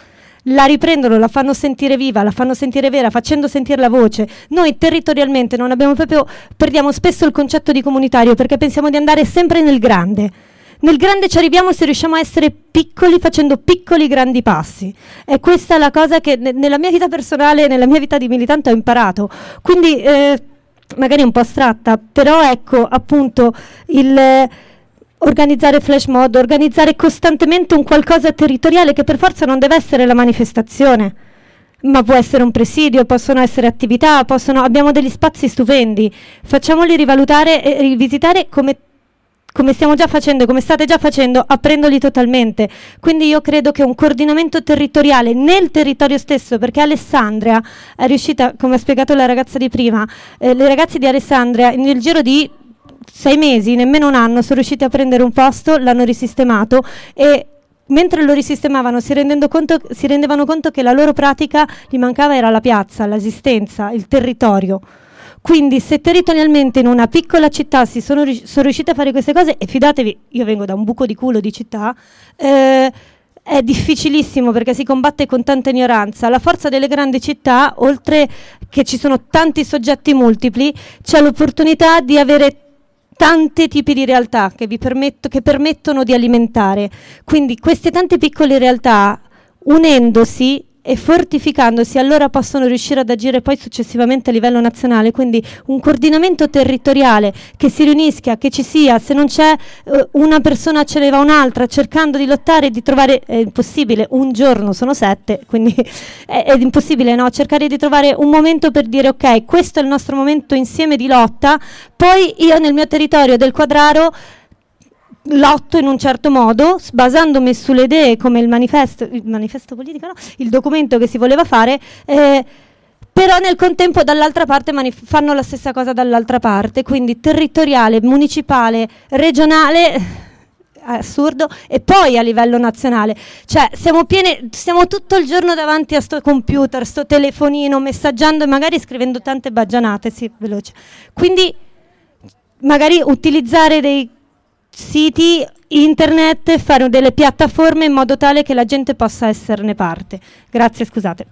la riprendono, la fanno sentire viva, la fanno sentire vera, facendo sentire la voce. Noi territorialmente non abbiamo proprio, perdiamo spesso il concetto di comunitario perché pensiamo di andare sempre nel grande. Nel grande ci arriviamo se riusciamo a essere piccoli facendo piccoli grandi passi. E questa è la cosa che nella mia vita personale, nella mia vita di militante ho imparato. Quindi magari un po' astratta, però ecco appunto il organizzare flash mob, organizzare costantemente un qualcosa territoriale che per forza non deve essere la manifestazione, ma può essere un presidio, possono essere attività, abbiamo degli spazi stupendi, facciamoli rivalutare e rivisitare come stiamo già facendo, come state già facendo, aprendoli totalmente. Quindi io credo che un coordinamento territoriale nel territorio stesso, perché Alessandria è riuscita, come ha spiegato la ragazza di prima, le ragazze di Alessandria nel giro di 6 mesi, nemmeno un anno, sono riusciti a prendere un posto, l'hanno risistemato e mentre lo risistemavano si rendevano conto che la loro pratica gli mancava era la piazza, l'esistenza, il territorio. Quindi se territorialmente in una piccola città sono riuscite a fare queste cose, e fidatevi, io vengo da un buco di culo di città, è difficilissimo perché si combatte con tanta ignoranza. La forza delle grandi città, oltre che ci sono tanti soggetti multipli, c'è l'opportunità di avere tanti tipi di realtà che permettono di alimentare. Quindi queste tante piccole realtà, unendosi e fortificandosi, allora possono riuscire ad agire poi successivamente a livello nazionale. Quindi un coordinamento territoriale che si riunisca, che ci sia, se non c'è una persona ce ne va un'altra, cercando di lottare e di trovare, è impossibile, un giorno sono 7, quindi è impossibile, no? Cercare di trovare un momento per dire ok, questo è il nostro momento insieme di lotta, poi io nel mio territorio del Quadraro lotto in un certo modo, basandomi sulle idee come il manifesto politico, no? Il documento che si voleva fare, però nel contempo dall'altra parte fanno la stessa cosa dall'altra parte, quindi territoriale, municipale, regionale, assurdo, e poi a livello nazionale. Cioè siamo tutto il giorno davanti a sto computer, sto telefonino, messaggiando e magari scrivendo tante baggianate, sì, veloce. Quindi magari utilizzare dei siti internet, fare delle piattaforme in modo tale che la gente possa esserne parte. Grazie, scusate.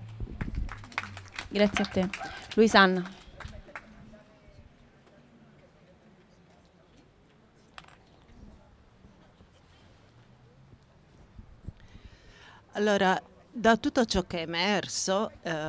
Grazie a te. Luisanna. Allora, da tutto ciò che è emerso,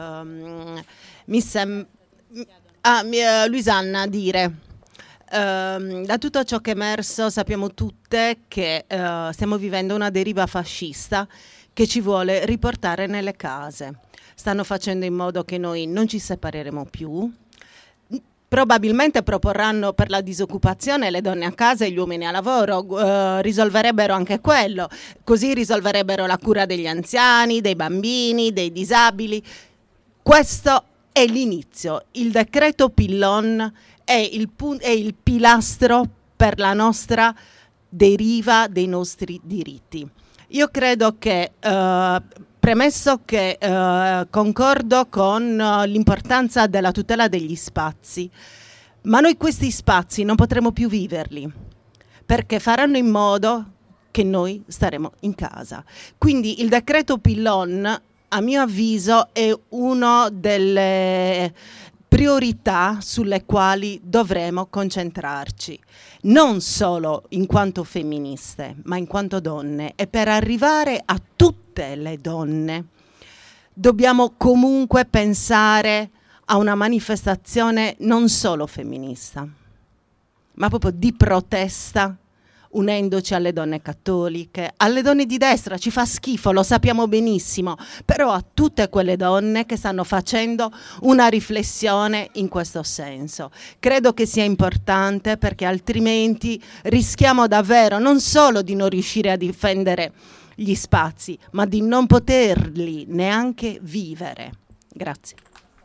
Luisanna dire. Da tutto ciò che è emerso sappiamo tutte che stiamo vivendo una deriva fascista che ci vuole riportare nelle case. Stanno facendo in modo che noi non ci separeremo più. Probabilmente proporranno per la disoccupazione le donne a casa e gli uomini a lavoro, risolverebbero anche quello, così risolverebbero la cura degli anziani, dei bambini, dei disabili. Questo è l'inizio. Il decreto Pillon è il pilastro per la nostra deriva dei nostri diritti. Io credo che, premesso che concordo con l'importanza della tutela degli spazi, ma noi questi spazi non potremo più viverli, perché faranno in modo che noi staremo in casa. Quindi il decreto Pillon, a mio avviso, è uno delle priorità sulle quali dovremo concentrarci, non solo in quanto femministe, ma in quanto donne. E per arrivare a tutte le donne dobbiamo comunque pensare a una manifestazione non solo femminista, ma proprio di protesta, unendoci alle donne cattoliche, alle donne di destra. Ci fa schifo, lo sappiamo benissimo, però a tutte quelle donne che stanno facendo una riflessione in questo senso. Credo che sia importante, perché altrimenti rischiamo davvero non solo di non riuscire a difendere gli spazi, ma di non poterli neanche vivere. Grazie.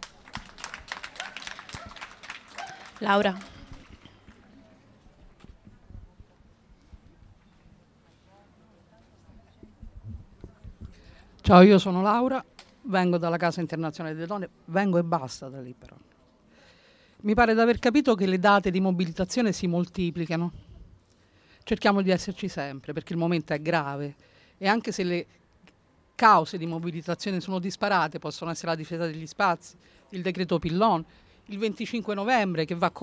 Laura. Ciao, io sono Laura, vengo dalla Casa Internazionale delle Donne, vengo e basta da lì però. Mi pare di aver capito che le date di mobilitazione si moltiplicano. Cerchiamo di esserci sempre, perché il momento è grave, e anche se cause di mobilitazione sono disparate, possono essere la difesa degli spazi, il decreto Pillon, il 25 novembre che va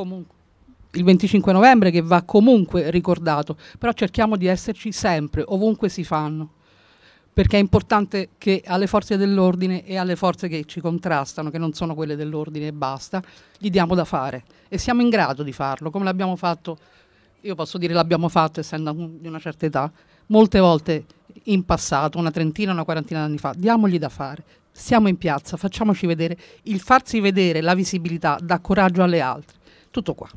comunque ricordato, però cerchiamo di esserci sempre, ovunque si fanno, perché è importante che alle forze dell'ordine e alle forze che ci contrastano, che non sono quelle dell'ordine e basta, gli diamo da fare e siamo in grado di farlo, come l'abbiamo fatto, io posso dire l'abbiamo fatto essendo di una certa età, molte volte in passato, una trentina, una quarantina d'anni fa, diamogli da fare, siamo in piazza, facciamoci vedere, il farsi vedere, la visibilità dà coraggio alle altre, tutto qua.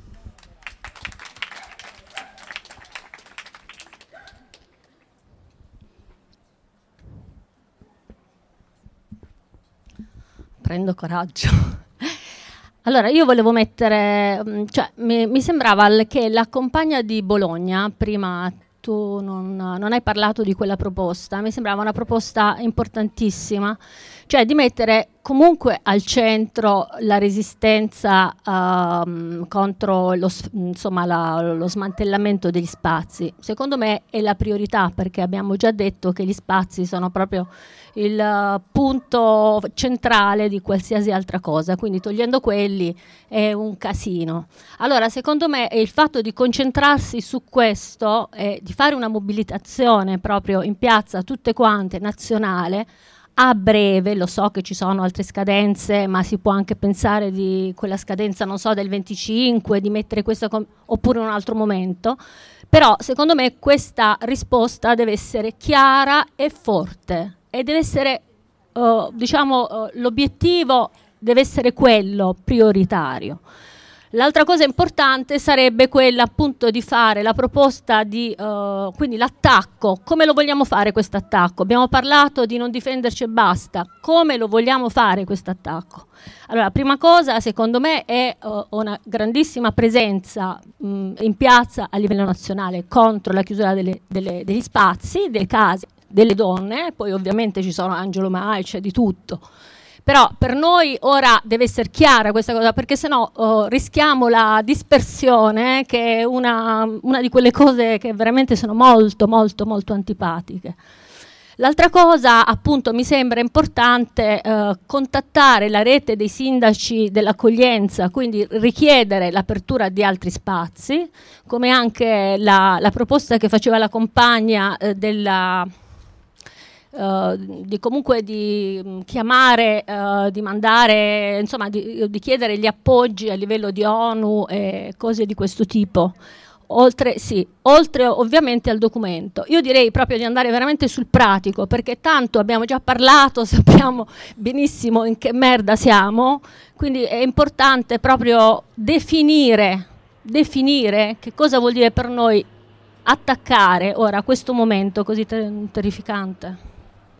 Prendo coraggio. Allora, io volevo mettere, cioè mi sembrava che la compagna di Bologna, prima tu non hai parlato di quella proposta, mi sembrava una proposta importantissima, cioè di mettere comunque al centro la resistenza contro lo smantellamento degli spazi. Secondo me è la priorità, perché abbiamo già detto che gli spazi sono proprio il punto centrale di qualsiasi altra cosa, quindi togliendo quelli è un casino. Allora, secondo me il fatto di concentrarsi su questo e di fare una mobilitazione proprio in piazza tutte quante, nazionale, a breve, lo so che ci sono altre scadenze, ma si può anche pensare di quella scadenza, non so, del 25, di mettere questa oppure un altro momento, però secondo me questa risposta deve essere chiara e forte e deve essere, l'obiettivo deve essere quello prioritario. L'altra cosa importante sarebbe quella appunto di fare la proposta di, quindi l'attacco. Come lo vogliamo fare questo attacco? Abbiamo parlato di non difenderci e basta. Come lo vogliamo fare questo attacco? Allora, prima cosa secondo me è una grandissima presenza in piazza a livello nazionale contro la chiusura degli spazi, delle case, delle donne. Poi ovviamente ci sono Angelo Mai, c'è di tutto. Però per noi ora deve essere chiara questa cosa, perché sennò rischiamo la dispersione, che è una di quelle cose che veramente sono molto, molto, molto antipatiche. L'altra cosa, appunto, mi sembra importante contattare la rete dei sindaci dell'accoglienza, quindi richiedere l'apertura di altri spazi, come anche la proposta che faceva la compagna di chiamare, di mandare, insomma di chiedere gli appoggi a livello di ONU e cose di questo tipo, oltre ovviamente al documento. Io direi proprio di andare veramente sul pratico, perché tanto abbiamo già parlato, sappiamo benissimo in che merda siamo, quindi è importante proprio definire che cosa vuol dire per noi attaccare ora questo momento così terrificante.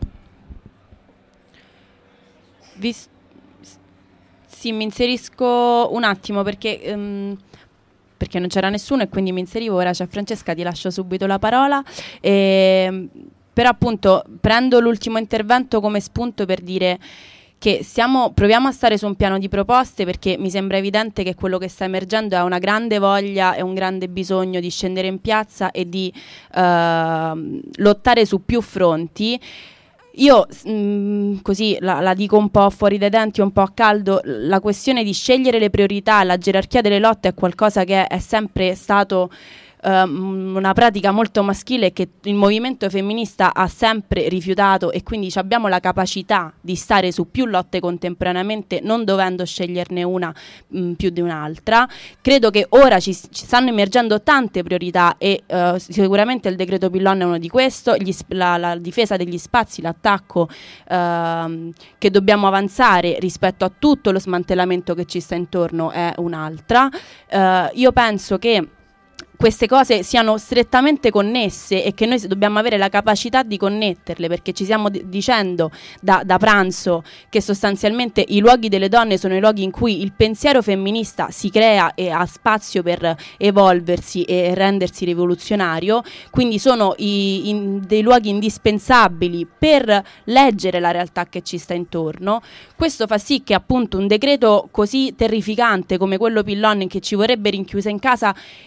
Sì, mi inserisco un attimo perché non c'era nessuno e quindi mi inserivo. Ora c'è Francesca, ti lascio subito la parola. Però appunto prendo l'ultimo intervento come spunto per dire che proviamo a stare su un piano di proposte, perché mi sembra evidente che quello che sta emergendo è una grande voglia e un grande bisogno di scendere in piazza e di lottare su più fronti. Io così la dico un po' fuori dai denti, un po' a caldo, la questione di scegliere le priorità, la gerarchia delle lotte è qualcosa che è sempre stato una pratica molto maschile che il movimento femminista ha sempre rifiutato, e quindi abbiamo la capacità di stare su più lotte contemporaneamente, non dovendo sceglierne una più di un'altra. Credo che ora ci stanno emergendo tante priorità e sicuramente il decreto Pillon è uno di questo, la difesa degli spazi, l'attacco che dobbiamo avanzare rispetto a tutto lo smantellamento che ci sta intorno è un'altra. Io penso che queste cose siano strettamente connesse e che noi dobbiamo avere la capacità di connetterle, perché ci stiamo dicendo da pranzo che sostanzialmente i luoghi delle donne sono i luoghi in cui il pensiero femminista si crea e ha spazio per evolversi e rendersi rivoluzionario, quindi sono dei luoghi indispensabili per leggere la realtà che ci sta intorno. Questo fa sì che appunto un decreto così terrificante come quello Pillon, che ci vorrebbe rinchiusa in casa e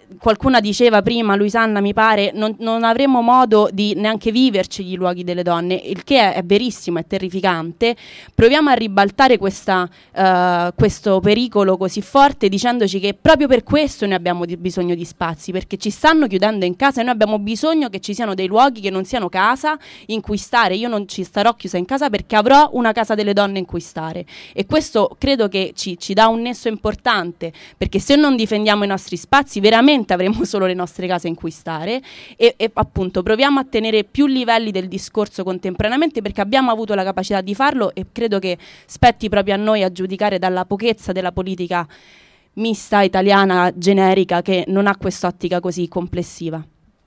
qualcuna diceva prima, Luisanna mi pare, non avremo modo di neanche viverci i luoghi delle donne, il che è verissimo, è terrificante. Proviamo a ribaltare questo pericolo così forte dicendoci che proprio per questo noi abbiamo bisogno di spazi, perché ci stanno chiudendo in casa e noi abbiamo bisogno che ci siano dei luoghi che non siano casa in cui stare. Io non ci starò chiusa in casa perché avrò una casa delle donne in cui stare, e questo credo che ci dà un nesso importante, perché se non difendiamo i nostri spazi veramente avremo solo le nostre case in cui stare, e appunto proviamo a tenere più livelli del discorso contemporaneamente, perché abbiamo avuto la capacità di farlo, e credo che spetti proprio a noi a giudicare dalla pochezza della politica mista italiana generica, che non ha quest'ottica così complessiva.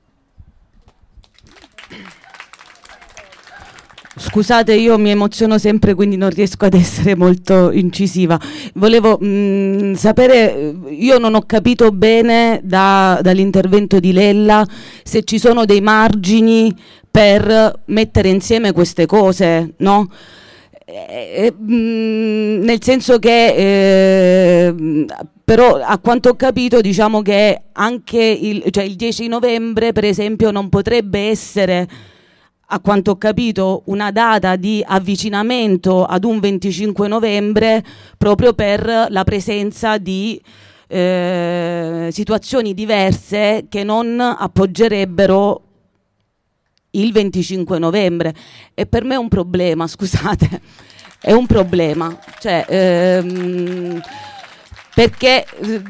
Scusate, io mi emoziono sempre, quindi non riesco ad essere molto incisiva. Volevo sapere, io non ho capito bene dall'intervento di Lella se ci sono dei margini per mettere insieme queste cose, no? Nel senso che però a quanto ho capito, diciamo che anche il 10 novembre per esempio non potrebbe essere, a quanto ho capito, una data di avvicinamento ad un 25 novembre proprio per la presenza di situazioni diverse che non appoggerebbero il 25 novembre. E per me è un problema, scusate, è un problema, cioè perché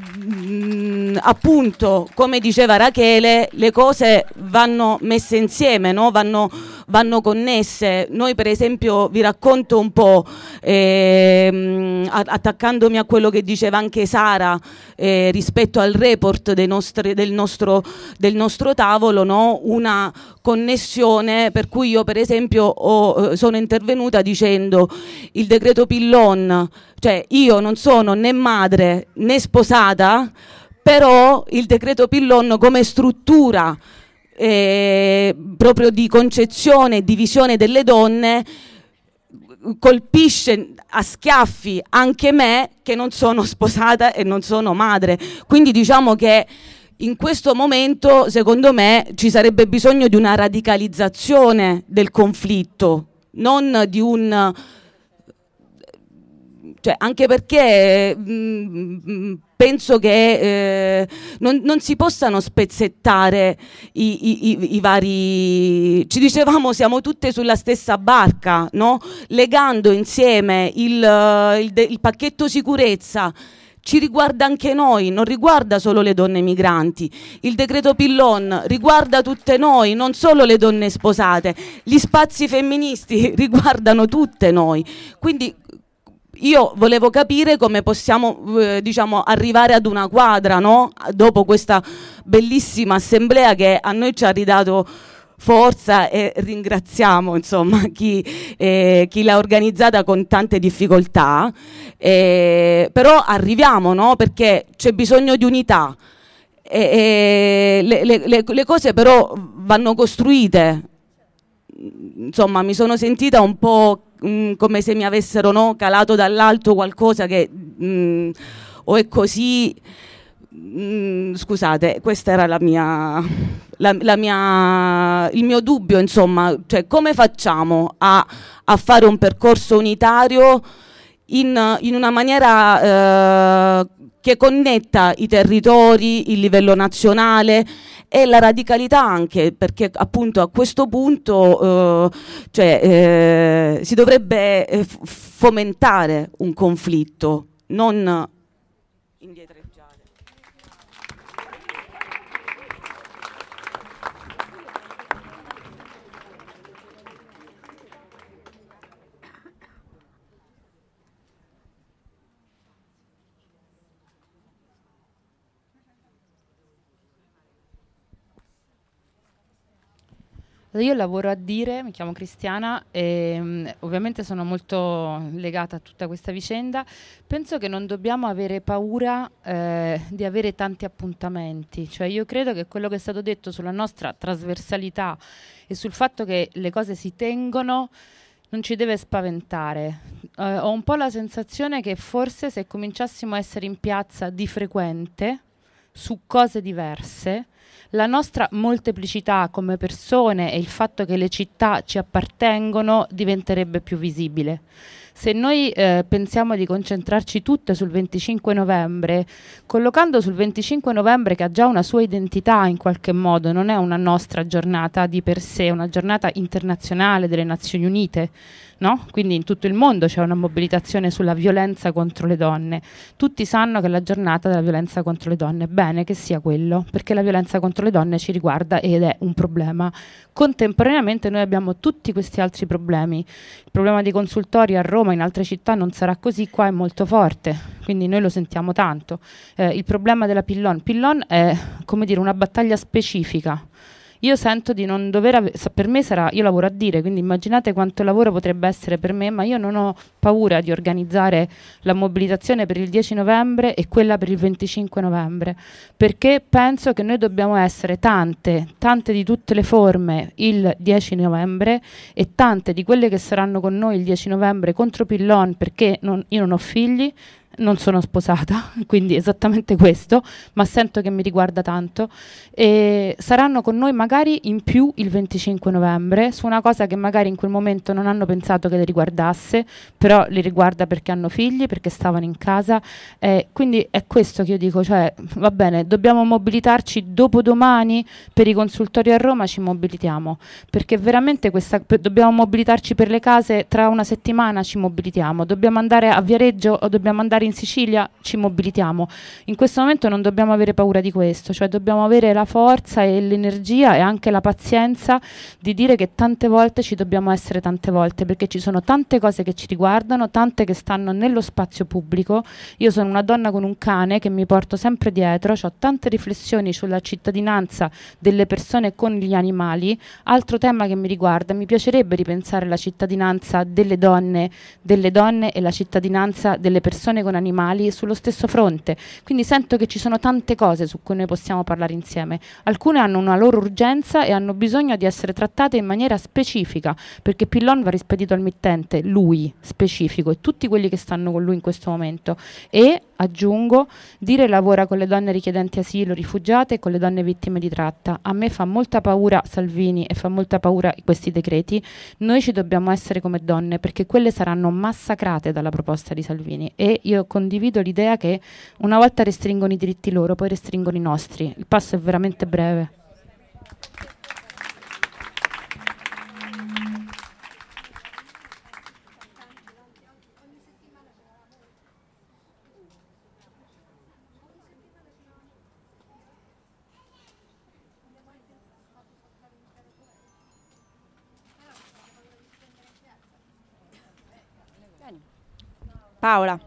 appunto, come diceva Rachele, le cose vanno messe insieme, no? Vanno connesse. Noi per esempio, vi racconto un po', attaccandomi a quello che diceva anche Sara rispetto al report del nostro tavolo, no? Una connessione per cui io per esempio sono intervenuta dicendo il decreto Pillon, cioè io non sono né madre né sposata, però il decreto Pillon come struttura proprio di concezione e di visione delle donne colpisce a schiaffi anche me che non sono sposata e non sono madre. Quindi diciamo che in questo momento secondo me ci sarebbe bisogno di una radicalizzazione del conflitto, non di un... Cioè, anche perché penso che non si possano spezzettare i vari... Ci dicevamo, siamo tutte sulla stessa barca, no? Legando insieme il pacchetto sicurezza. Ci riguarda anche noi, non riguarda solo le donne migranti. Il decreto Pillon riguarda tutte noi, non solo le donne sposate. Gli spazi femministi riguardano tutte noi. Quindi io volevo capire come possiamo diciamo arrivare ad una quadra, no? Dopo questa bellissima assemblea che a noi ci ha ridato forza, e ringraziamo insomma chi l'ha organizzata con tante difficoltà, però arriviamo, no? Perché c'è bisogno di unità, le cose però vanno costruite. Insomma, mi sono sentita un po' come se mi avessero, no, calato dall'alto qualcosa che o è così. Scusate, questa era il mio dubbio, insomma, cioè come facciamo a fare un percorso unitario in una maniera che connetta i territori, il livello nazionale e la radicalità anche, perché appunto a questo punto si dovrebbe fomentare un conflitto, non indietreggiare. Io lavoro a Dire, mi chiamo Cristiana e ovviamente sono molto legata a tutta questa vicenda. Penso che non dobbiamo avere paura di avere tanti appuntamenti, cioè io credo che quello che è stato detto sulla nostra trasversalità e sul fatto che le cose si tengono non ci deve spaventare. Ho un po' la sensazione che forse se cominciassimo a essere in piazza di frequente, su cose diverse, la nostra molteplicità come persone e il fatto che le città ci appartengono diventerebbe più visibile. Se noi pensiamo di concentrarci tutte sul 25 novembre, collocando sul 25 novembre che ha già una sua identità in qualche modo, non è una nostra giornata di per sé, è una giornata internazionale delle Nazioni Unite, no? Quindi in tutto il mondo c'è una mobilitazione sulla violenza contro le donne. Tutti sanno che è la giornata della violenza contro le donne. Bene che sia quello, perché la violenza contro le donne ci riguarda ed è un problema. Contemporaneamente noi abbiamo tutti questi altri problemi. Il problema dei consultori a Roma, in altre città non sarà così, qua è molto forte, quindi noi lo sentiamo tanto. Il problema della Pillon è, come dire, una battaglia specifica. Io sento di non dover per me sarà, io lavoro a dire, quindi immaginate quanto lavoro potrebbe essere per me, ma io non ho paura di organizzare la mobilitazione per il 10 novembre e quella per il 25 novembre, perché penso che noi dobbiamo essere tante di tutte le forme il 10 novembre e tante di quelle che saranno con noi il 10 novembre contro Pillon, perché io non ho figli, non sono sposata, quindi esattamente questo, ma sento che mi riguarda tanto, e saranno con noi magari in più il 25 novembre su una cosa che magari in quel momento non hanno pensato che le riguardasse, però li riguarda perché hanno figli, perché stavano in casa, quindi è questo che io dico, cioè va bene, dobbiamo mobilitarci dopodomani per i consultori a Roma, ci mobilitiamo, perché veramente dobbiamo mobilitarci per le case tra una settimana, ci mobilitiamo, dobbiamo andare a Viareggio o dobbiamo andare in Sicilia, ci mobilitiamo. In questo momento non dobbiamo avere paura di questo, cioè dobbiamo avere la forza e l'energia e anche la pazienza di dire che tante volte ci dobbiamo essere tante volte, perché ci sono tante cose che ci riguardano, tante che stanno nello spazio pubblico. Io sono una donna con un cane che mi porto sempre dietro, ho tante riflessioni sulla cittadinanza delle persone con gli animali. Altro tema che mi riguarda, mi piacerebbe ripensare la cittadinanza delle donne e la cittadinanza delle persone con animali sullo stesso fronte, quindi sento che ci sono tante cose su cui noi possiamo parlare insieme. Alcune hanno una loro urgenza e hanno bisogno di essere trattate in maniera specifica, perché Pillon va rispedito al mittente, lui specifico e tutti quelli che stanno con lui in questo momento, e aggiungo, dire lavora con le donne richiedenti asilo, rifugiate e con le donne vittime di tratta. A me fa molta paura Salvini e fa molta paura questi decreti. Noi ci dobbiamo essere come donne, perché quelle saranno massacrate dalla proposta di Salvini, e io condivido l'idea che una volta restringono i diritti loro, poi restringono i nostri. Il passo è veramente breve. Paola.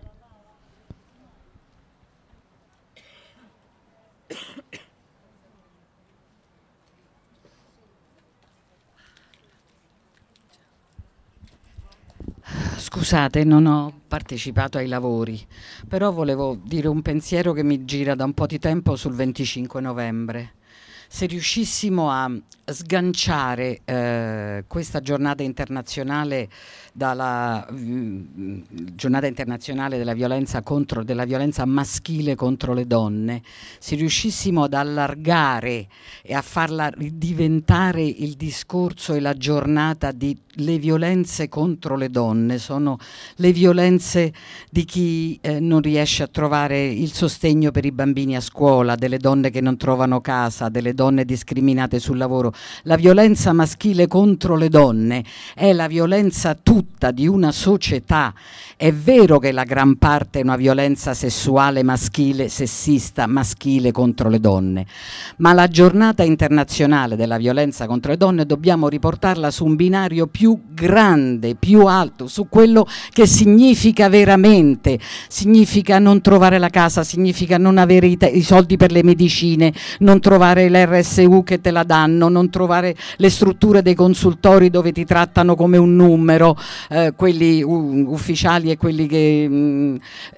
Scusate, non ho partecipato ai lavori, però volevo dire un pensiero che mi gira da un po' di tempo sul 25 novembre. Se riuscissimo a sganciare questa giornata internazionale dalla giornata internazionale della violenza maschile contro le donne, se riuscissimo ad allargare e a farla diventare il discorso e la giornata di le violenze contro le donne, sono le violenze di chi non riesce a trovare il sostegno per i bambini a scuola, delle donne che non trovano casa, delle donne discriminate sul lavoro. La violenza maschile contro le donne è la violenza tutta di una società. È vero che la gran parte è una violenza sessuale maschile, sessista, maschile contro le donne, ma la giornata internazionale della violenza contro le donne dobbiamo riportarla su un binario più grande, più alto, su quello che significa veramente. Significa non trovare la casa, significa non avere i soldi per le medicine, non trovare l'RSU che te la danno, non trovare le strutture dei consultori dove ti trattano come un numero, quelli ufficiali e quelli che...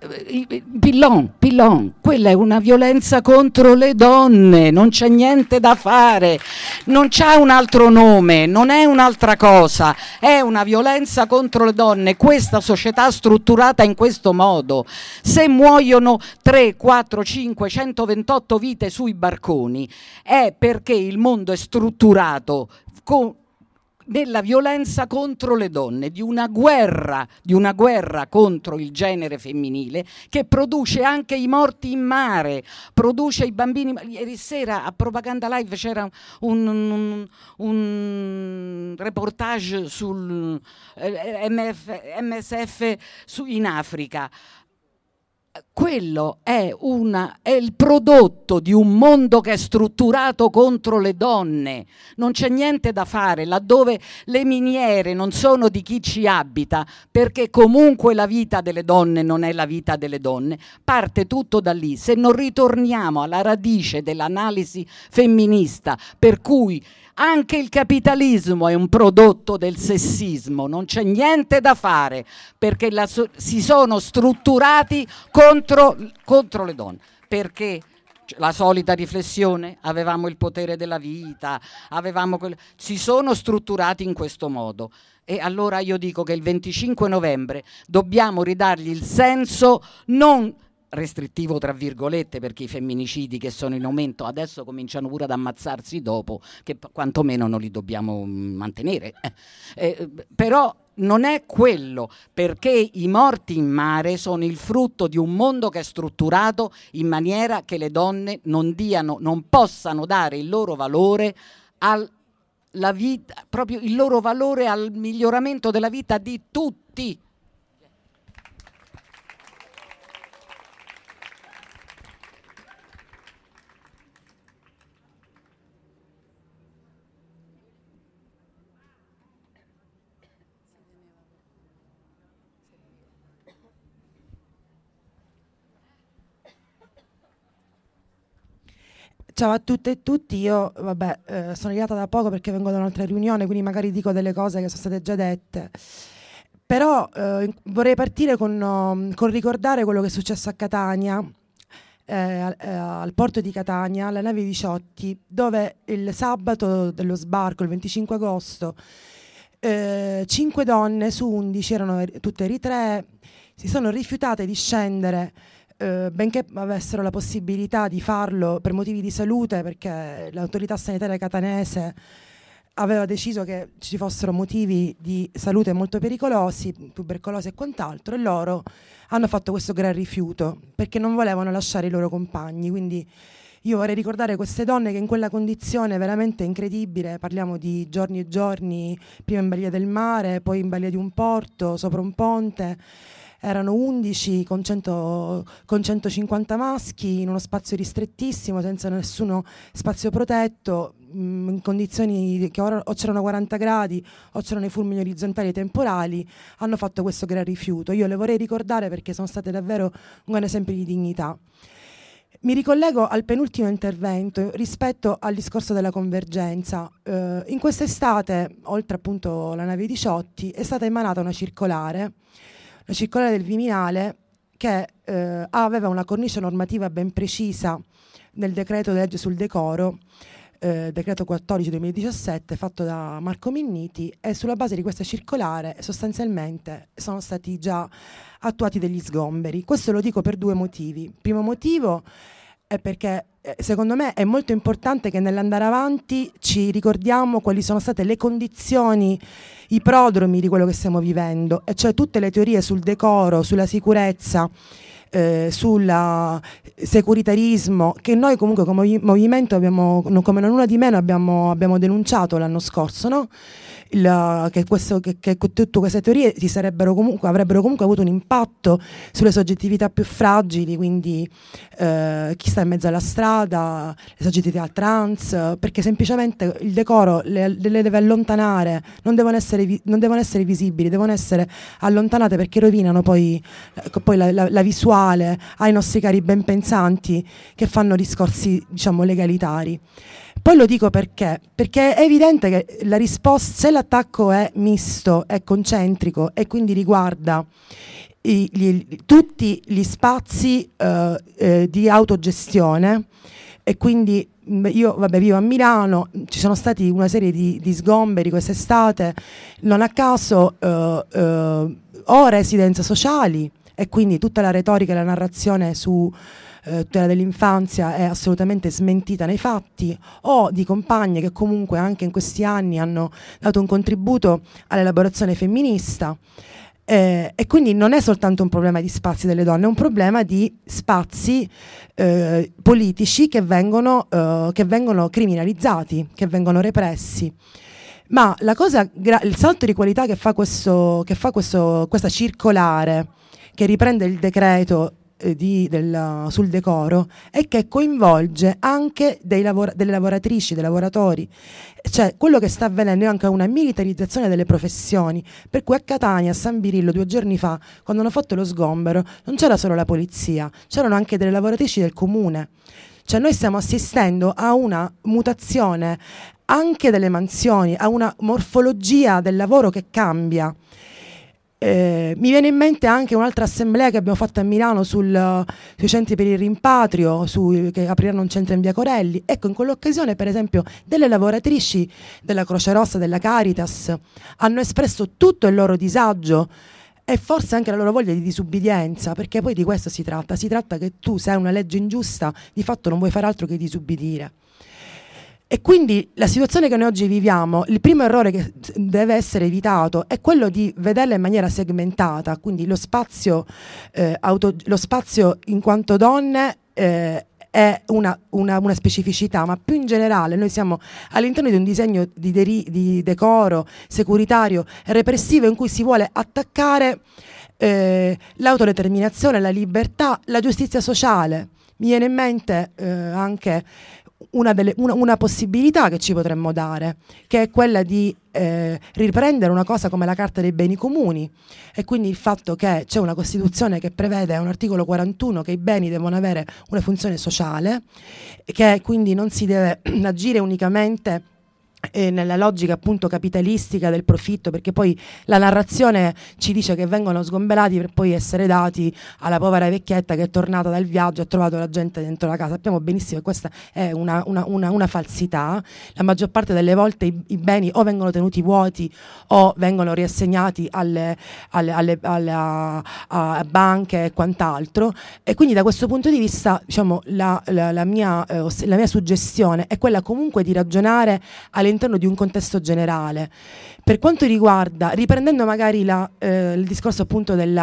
Pillon, quella è una violenza contro le donne, non c'è niente da fare, non c'ha un altro nome, non è un'altra cosa, è una violenza contro le donne. Questa società strutturata in questo modo, se muoiono 3, 4, 5, 128 vite sui barconi, è perché il mondo è strutturato nella violenza contro le donne, di una guerra contro il genere femminile, che produce anche i morti in mare, produce i bambini. Ieri sera a Propaganda Live c'era un reportage sul MSF in Africa. Quello è il prodotto di un mondo che è strutturato contro le donne. Non c'è niente da fare laddove le miniere non sono di chi ci abita, perché comunque la vita delle donne non è la vita delle donne. Parte tutto da lì. Se non ritorniamo alla radice dell'analisi femminista, per cui anche il capitalismo è un prodotto del sessismo, non c'è niente da fare, perché si sono strutturati contro le donne. Perché la solita riflessione, avevamo il potere della vita, si sono strutturati in questo modo. E allora io dico che il 25 novembre dobbiamo ridargli il senso non restrittivo tra virgolette, perché i femminicidi che sono in aumento adesso cominciano pure ad ammazzarsi dopo, che quantomeno non li dobbiamo mantenere, però non è quello, perché i morti in mare sono il frutto di un mondo che è strutturato in maniera che le donne non possano dare il loro valore alla vita, proprio il loro valore al miglioramento della vita di tutti. Ciao a tutte e tutti, io sono arrivata da poco perché vengo da un'altra riunione, quindi magari dico delle cose che sono state già dette, però vorrei partire con ricordare quello che è successo a Catania, al porto di Catania, alla nave Diciotti, dove il sabato dello sbarco, il 25 agosto, 5 donne su 11, erano tutte eritree, si sono rifiutate di scendere, benché avessero la possibilità di farlo per motivi di salute, perché l'autorità sanitaria catanese aveva deciso che ci fossero motivi di salute molto pericolosi, tubercolosi e quant'altro, e loro hanno fatto questo gran rifiuto perché non volevano lasciare i loro compagni. Quindi io vorrei ricordare queste donne che in quella condizione veramente incredibile, parliamo di giorni e giorni, prima in balia del mare, poi in balia di un porto, sopra un ponte, erano 11 con 150 maschi in uno spazio ristrettissimo, senza nessuno spazio protetto, in condizioni che o c'erano 40 gradi o c'erano i fulmini orizzontali e temporali. Hanno fatto questo gran rifiuto. Io le vorrei ricordare perché sono state davvero un buon esempio di dignità. Mi ricollego al penultimo intervento rispetto al discorso della convergenza. In quest'estate, oltre appunto alla nave Diciotti, è stata emanata una circolare del Viminale che aveva una cornice normativa ben precisa nel decreto legge sul decoro, decreto 14/2017 fatto da Marco Minniti, e sulla base di questa circolare sostanzialmente sono stati già attuati degli sgomberi. Questo lo dico per due motivi. Primo motivo è perché secondo me è molto importante che nell'andare avanti ci ricordiamo quali sono state le condizioni, i prodromi di quello che stiamo vivendo, e cioè tutte le teorie sul decoro, sulla sicurezza, sul securitarismo, che noi comunque come movimento abbiamo, come non una di meno, abbiamo denunciato l'anno scorso, no? Che tutte queste teorie avrebbero comunque avuto un impatto sulle soggettività più fragili, quindi chi sta in mezzo alla strada, le soggettività trans, perché semplicemente il decoro le deve allontanare, non devono essere visibili, devono essere allontanate perché rovinano poi la visuale ai nostri cari ben pensanti che fanno discorsi, diciamo, legalitari. Poi lo dico perché è evidente che la risposta, se l'attacco è misto, è concentrico e quindi riguarda tutti gli spazi di autogestione, e quindi io vivo a Milano, ci sono stati una serie di sgomberi quest'estate, non a caso ho residenze sociali, e quindi tutta la retorica e la narrazione su tutela dell'infanzia è assolutamente smentita nei fatti, o di compagne che comunque anche in questi anni hanno dato un contributo all'elaborazione femminista. E quindi non è soltanto un problema di spazi delle donne, è un problema di spazi politici che vengono criminalizzati, che vengono repressi. Ma la cosa, il salto di qualità che fa questa circolare, che riprende il decreto sul decoro, è che coinvolge anche delle lavoratrici, dei lavoratori. Cioè, quello che sta avvenendo è anche una militarizzazione delle professioni, per cui a Catania, a San Birillo, 2 giorni fa, quando hanno fatto lo sgombero, non c'era solo la polizia, c'erano anche delle lavoratrici del comune. Cioè, noi stiamo assistendo a una mutazione anche delle mansioni, a una morfologia del lavoro che cambia. Mi viene in mente anche un'altra assemblea che abbiamo fatto a Milano sui centri per il rimpatrio, che apriranno un centro in via Corelli. Ecco, in quell'occasione, per esempio, delle lavoratrici della Croce Rossa, della Caritas, hanno espresso tutto il loro disagio e forse anche la loro voglia di disubbidienza, perché poi di questo si tratta che tu, se hai una legge ingiusta, di fatto non vuoi fare altro che disubbidire. E quindi la situazione che noi oggi viviamo, il primo errore che deve essere evitato è quello di vederla in maniera segmentata, quindi lo spazio in quanto donne è una specificità, ma più in generale noi siamo all'interno di un disegno di decoro securitario e repressivo in cui si vuole attaccare l'autodeterminazione, la libertà, la giustizia sociale. Mi viene in mente anche una possibilità che ci potremmo dare, che è quella di riprendere una cosa come la Carta dei beni comuni, e quindi il fatto che c'è una Costituzione che prevede, un articolo 41, che i beni devono avere una funzione sociale, che quindi non si deve agire unicamente nella logica appunto capitalistica del profitto, perché poi la narrazione ci dice che vengono sgomberati per poi essere dati alla povera vecchietta che è tornata dal viaggio e ha trovato la gente dentro la casa. Sappiamo benissimo che questa è una falsità. La maggior parte delle volte i beni o vengono tenuti vuoti o vengono riassegnati alle banche e quant'altro, e quindi da questo punto di vista, diciamo, la mia suggestione è quella comunque di ragionare all'interno di un contesto generale. Per quanto riguarda, riprendendo magari il discorso appunto le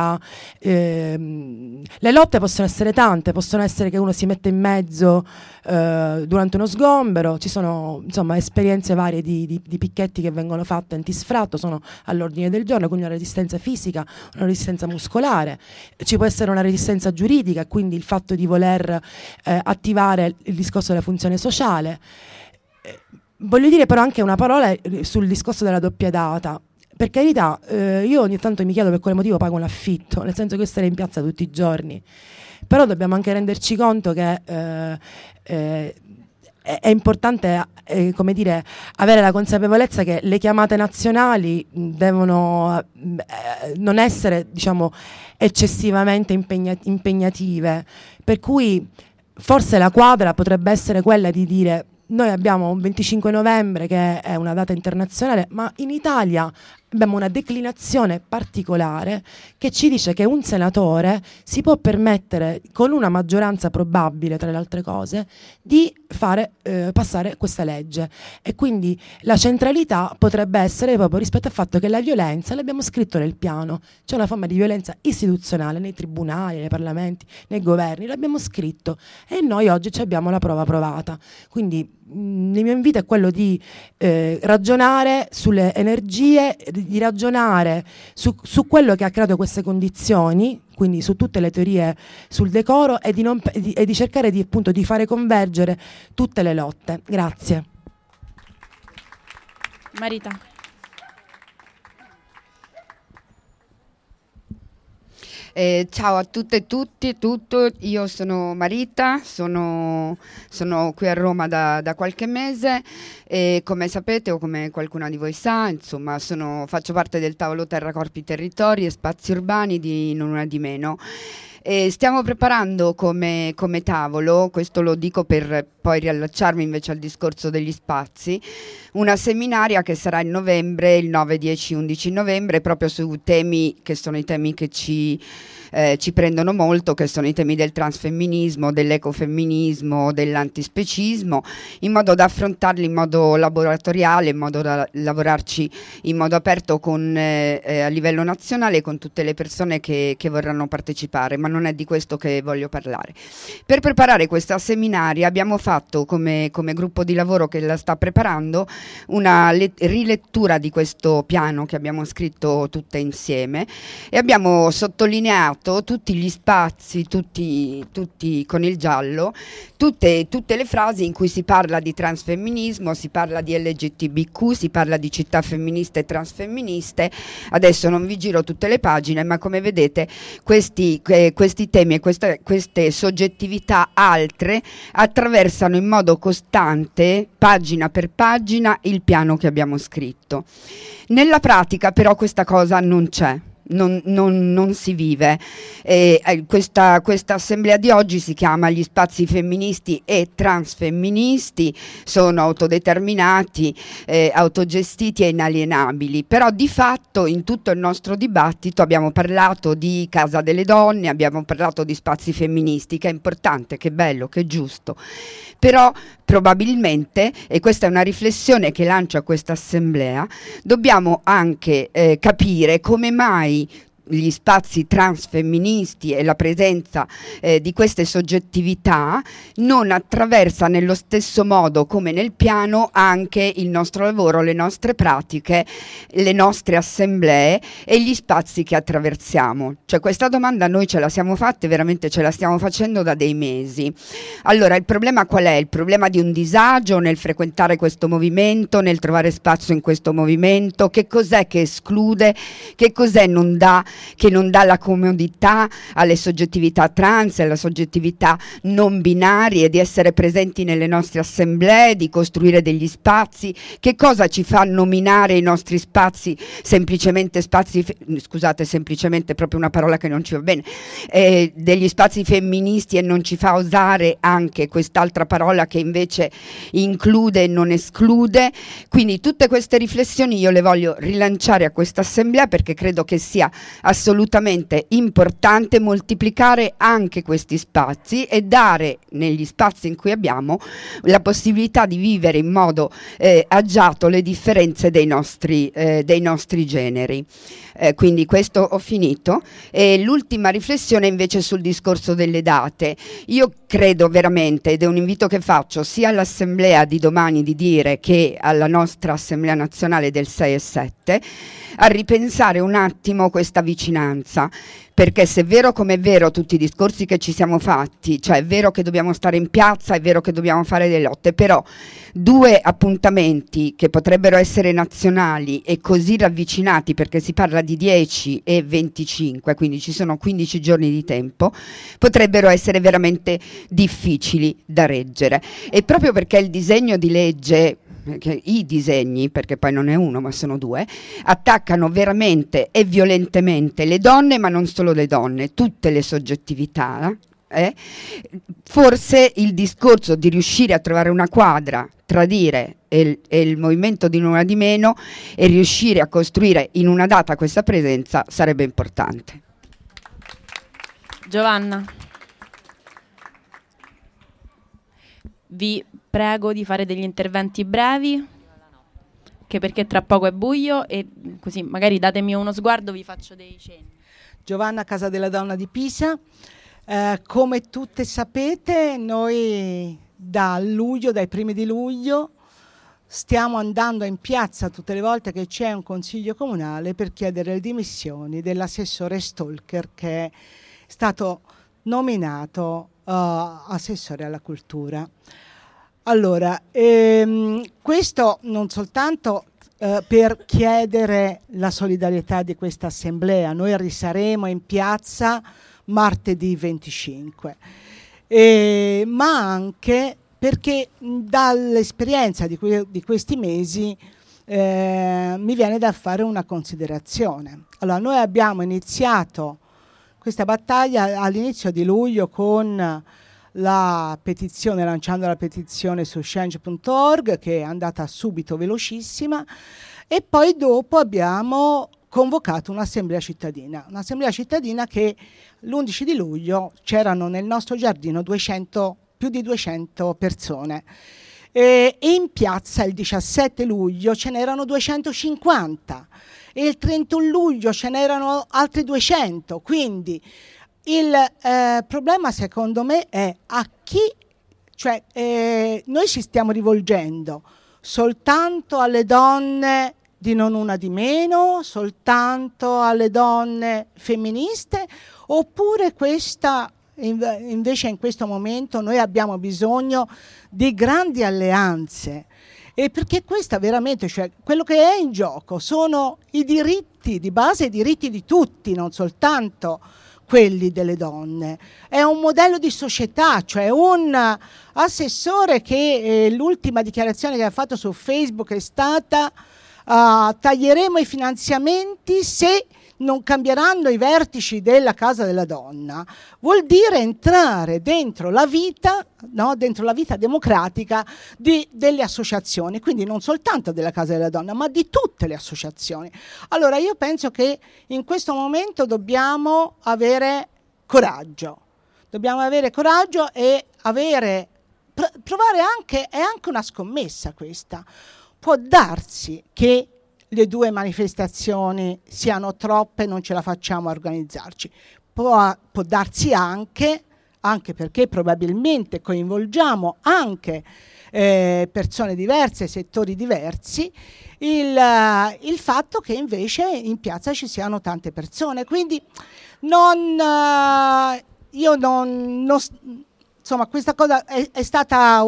lotte possono essere tante, possono essere che uno si mette in mezzo durante uno sgombero, ci sono insomma esperienze varie di picchetti che vengono fatte antisfratto, sono all'ordine del giorno, quindi una resistenza fisica, una resistenza muscolare, ci può essere una resistenza giuridica, quindi il fatto di voler attivare il discorso della funzione sociale. Voglio dire però anche una parola sul discorso della doppia data. Per carità, io ogni tanto mi chiedo per quale motivo pago un affitto, nel senso che io starei in piazza tutti i giorni, però dobbiamo anche renderci conto che è importante come dire, avere la consapevolezza che le chiamate nazionali devono non essere, diciamo, eccessivamente impegnative, per cui forse la quadra potrebbe essere quella di dire: noi abbiamo un 25 novembre che è una data internazionale, ma in Italia abbiamo una declinazione particolare che ci dice che un senatore si può permettere, con una maggioranza probabile tra le altre cose, di fare passare questa legge, e quindi la centralità potrebbe essere proprio rispetto al fatto che la violenza, l'abbiamo scritto nel piano, c'è una forma di violenza istituzionale nei tribunali, nei parlamenti, nei governi, l'abbiamo scritto e noi oggi ci abbiamo la prova provata. Quindi il mio invito è quello di ragionare sulle energie, di ragionare su quello che ha creato queste condizioni, quindi su tutte le teorie sul decoro, e di cercare di, appunto, di fare convergere tutte le lotte. Grazie. Marita. Ciao a tutte e tutti, io sono Marita, sono qui a Roma da qualche mese e come sapete o come qualcuna di voi sa, insomma, faccio parte del tavolo Terra, Corpi, Territori e Spazi Urbani di Non Una di Meno. Stiamo preparando come tavolo, questo lo dico per poi riallacciarmi invece al discorso degli spazi, una seminaria che sarà in novembre, il 9, 10, 11 novembre, proprio su temi che sono i temi che ci prendono molto, che sono i temi del transfemminismo, dell'ecofemminismo, dell'antispecismo, in modo da affrontarli in modo laboratoriale, in modo da lavorarci in modo aperto a livello nazionale con tutte le persone che vorranno partecipare, ma non è di questo che voglio parlare. Per preparare questa seminaria abbiamo fatto come gruppo di lavoro che la sta preparando una rilettura di questo piano che abbiamo scritto tutte insieme e abbiamo sottolineato tutti gli spazi, tutti con il giallo, tutte le frasi in cui si parla di transfemminismo, si parla di LGTBQ, si parla di città femministe e transfemministe. Adesso non vi giro tutte le pagine, ma come vedete questi temi e queste soggettività altre attraversano in modo costante, pagina per pagina, il piano che abbiamo scritto. Nella pratica però questa cosa non c'è. Non si vive. Questa assemblea di oggi si chiama Gli spazi femministi e transfemministi, sono autodeterminati, autogestiti e inalienabili, però di fatto in tutto il nostro dibattito abbiamo parlato di Casa delle Donne, abbiamo parlato di spazi femministi, che è importante, che è bello, che è giusto, però probabilmente, e questa è una riflessione che lancia questa assemblea, dobbiamo anche capire come mai gli spazi transfemministi e la presenza di queste soggettività non attraversa nello stesso modo come nel piano anche il nostro lavoro, le nostre pratiche, le nostre assemblee e gli spazi che attraversiamo. Cioè questa domanda noi ce la siamo fatte, veramente ce la stiamo facendo da dei mesi. Allora il problema qual è? Il problema di un disagio nel frequentare questo movimento, nel trovare spazio in questo movimento, che cos'è che esclude, che cos'è che non dà la comodità alle soggettività trans, alle soggettività non binarie di essere presenti nelle nostre assemblee, di costruire degli spazi. Che cosa ci fa nominare i nostri spazi semplicemente semplicemente proprio una parola che non ci va bene, degli spazi femministi, e non ci fa usare anche quest'altra parola che invece include e non esclude? Quindi tutte queste riflessioni io le voglio rilanciare a questa assemblea, perché credo che sia assolutamente importante moltiplicare anche questi spazi e dare negli spazi in cui abbiamo la possibilità di vivere in modo agiato le differenze dei nostri generi. Quindi questo ho finito. L'ultima riflessione invece sul discorso delle date. Io credo veramente, ed è un invito che faccio sia all'assemblea di domani di Dire che alla nostra assemblea nazionale del 6 e 7, a ripensare un attimo questa vicinanza, perché se è vero come è vero tutti i discorsi che ci siamo fatti, cioè è vero che dobbiamo stare in piazza, è vero che dobbiamo fare le lotte, però due appuntamenti che potrebbero essere nazionali e così ravvicinati, perché si parla di 10 e 25, quindi ci sono 15 giorni di tempo, potrebbero essere veramente difficili da reggere. E proprio perché il disegno di legge, i disegni, perché poi non è uno ma sono due, attaccano veramente e violentemente le donne, ma non solo le donne, tutte le soggettività, forse il discorso di riuscire a trovare una quadra tra Dire e il movimento di Non Una di Meno e riuscire a costruire in una data questa presenza sarebbe importante. Giovanna, vi prego di fare degli interventi brevi, che perché tra poco è buio, e così magari datemi uno sguardo, vi faccio dei cenni. Giovanna, Casa della Donna di Pisa. Come tutte sapete, noi dai primi di luglio stiamo andando in piazza tutte le volte che c'è un consiglio comunale per chiedere le dimissioni dell'assessore Stalker, che è stato nominato assessore alla cultura. Allora, questo non soltanto per chiedere la solidarietà di questa assemblea. Noi risaremo in piazza martedì 25, ma anche perché dall'esperienza di questi mesi mi viene da fare una considerazione. Allora, noi abbiamo iniziato questa battaglia all'inizio di luglio con la petizione, lanciando la petizione su change.org, che è andata subito velocissima, e poi dopo abbiamo convocato un'assemblea cittadina che l'11 di luglio c'erano nel nostro giardino più di 200 persone, e in piazza il 17 luglio ce n'erano 250 e il 31 luglio ce n'erano altri 200, quindi il problema secondo me è a chi, cioè noi ci stiamo rivolgendo soltanto alle donne di Non Una di Meno, soltanto alle donne femministe, oppure invece in questo momento noi abbiamo bisogno di grandi alleanze, e perché questa veramente, cioè quello che è in gioco sono i diritti di base, i diritti di tutti, non soltanto quelli delle donne. È un modello di società, cioè un assessore che l'ultima dichiarazione che ha fatto su Facebook è stata taglieremo i finanziamenti se non cambieranno i vertici della Casa della Donna. Vuol dire entrare dentro la vita, no? Dentro la vita democratica delle associazioni, quindi non soltanto della Casa della Donna, ma di tutte le associazioni. Allora io penso che in questo momento dobbiamo avere coraggio e provare anche, è anche una scommessa questa. Può darsi che le due manifestazioni siano troppe, non ce la facciamo a organizzarci. Può darsi anche perché probabilmente coinvolgiamo anche persone diverse, settori diversi, il fatto che invece in piazza ci siano tante persone. Quindi insomma, questa cosa è stata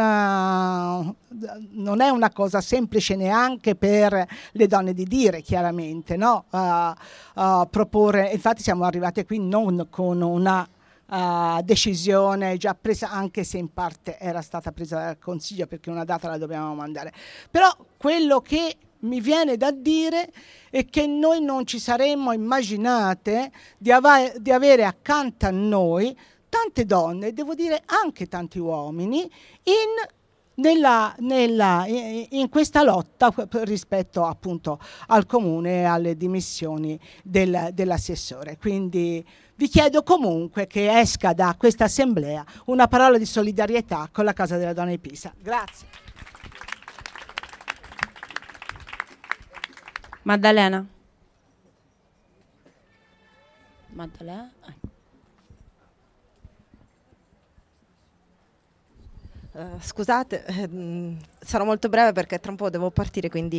non è una cosa semplice neanche per le donne di dire, chiaramente, no? Proporre, infatti siamo arrivate qui non con una decisione già presa, anche se in parte era stata presa dal Consiglio, perché una data la dobbiamo mandare. Però quello che mi viene da dire è che noi non ci saremmo immaginate di avere accanto a noi tante donne, devo dire anche tanti uomini, in questa lotta rispetto appunto al comune e alle dimissioni dell'assessore. Quindi vi chiedo comunque che esca da questa assemblea una parola di solidarietà con la Casa della Donna di Pisa. Grazie. Maddalena. Scusate, sarò molto breve perché tra un po' devo partire, quindi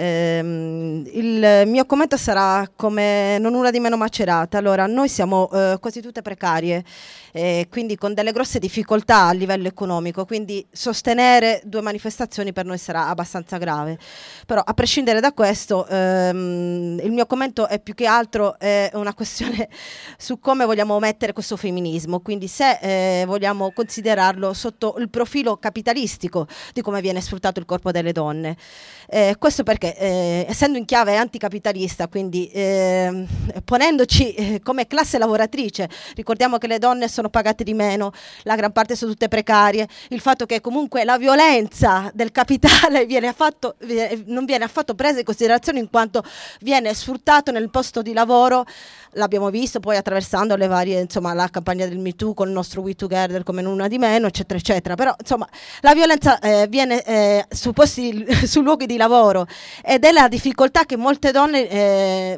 il mio commento sarà come Non Una di Meno Macerata. Allora, noi siamo quasi tutte precarie, quindi con delle grosse difficoltà a livello economico, quindi sostenere due manifestazioni per noi sarà abbastanza grave. Però a prescindere da questo, il mio commento è più che altro una questione su come vogliamo mettere questo femminismo, quindi se vogliamo considerarlo sotto il profilo capitalistico di come viene sfruttato il corpo delle donne. Questo perché essendo in chiave anticapitalista, quindi ponendoci come classe lavoratrice, ricordiamo che le donne sono pagate di meno, la gran parte sono tutte precarie, il fatto che comunque la violenza del capitale non viene affatto presa in considerazione, in quanto viene sfruttato nel posto di lavoro. L'abbiamo visto poi attraversando le varie, insomma, la campagna del Me Too con il nostro We Together come Non Una di Meno, eccetera eccetera. Però insomma la violenza viene su luoghi di lavoro, ed è la difficoltà che molte donne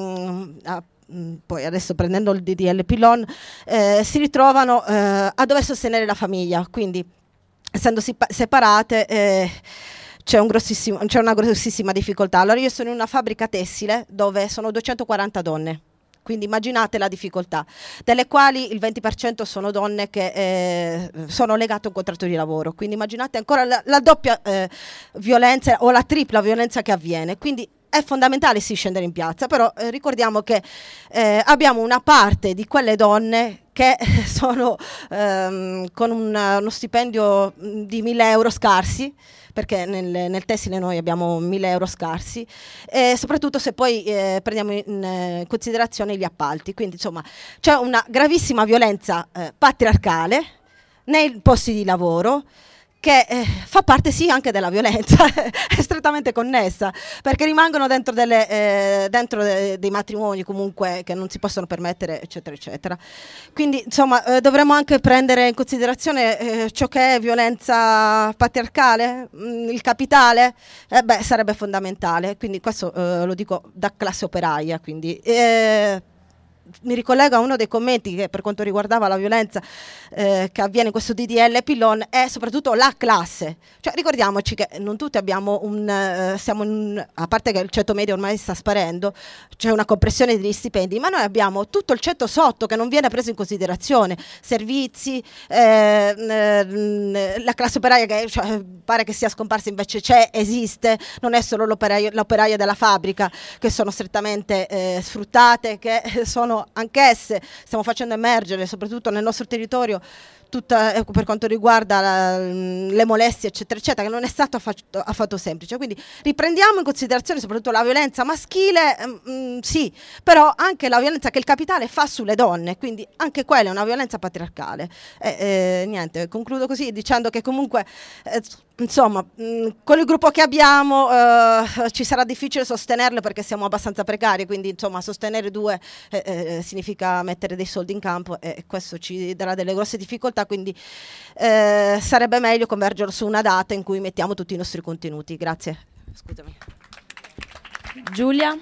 poi adesso prendendo il DDL Pillon si ritrovano a dover sostenere la famiglia, quindi essendosi separate c'è una grossissima difficoltà. Allora io sono in una fabbrica tessile dove sono 240 donne, quindi immaginate la difficoltà, delle quali il 20% sono donne che sono legate a un contratto di lavoro, quindi immaginate ancora la doppia violenza o la tripla violenza che avviene, quindi è fondamentale sì scendere in piazza, però ricordiamo che abbiamo una parte di quelle donne che sono con uno stipendio di 1.000 euro scarsi, perché nel tessile noi abbiamo 1.000 euro scarsi, e soprattutto se poi prendiamo in considerazione gli appalti. Quindi insomma c'è una gravissima violenza patriarcale nei posti di lavoro, che fa parte sì anche della violenza, è strettamente connessa, perché rimangono dentro dei matrimoni comunque che non si possono permettere, eccetera, eccetera. Quindi insomma dovremmo anche prendere in considerazione ciò che è violenza patriarcale, il capitale, sarebbe fondamentale, quindi questo lo dico da classe operaia, quindi mi ricollego a uno dei commenti che per quanto riguardava la violenza che avviene in questo DDL Pillon è soprattutto la classe, cioè ricordiamoci che non tutti abbiamo a parte che il ceto medio ormai sta sparendo, c'è una compressione degli stipendi, ma noi abbiamo tutto il ceto sotto che non viene preso in considerazione, servizi, la classe operaia che pare che sia scomparsa, invece esiste, non è solo l'operaia della fabbrica che sono strettamente sfruttate, che sono anch'esse, stiamo facendo emergere soprattutto nel nostro territorio tutta, per quanto riguarda le molestie eccetera eccetera, che non è stato affatto semplice, quindi riprendiamo in considerazione soprattutto la violenza maschile, sì, però anche la violenza che il capitale fa sulle donne, quindi anche quella è una violenza patriarcale. Niente, concludo così dicendo che comunque insomma con il gruppo che abbiamo ci sarà difficile sostenerlo perché siamo abbastanza precari, quindi insomma sostenere due significa mettere dei soldi in campo e questo ci darà delle grosse difficoltà, quindi sarebbe meglio convergere su una data in cui mettiamo tutti i nostri contenuti. Grazie. Scusami. Giulia?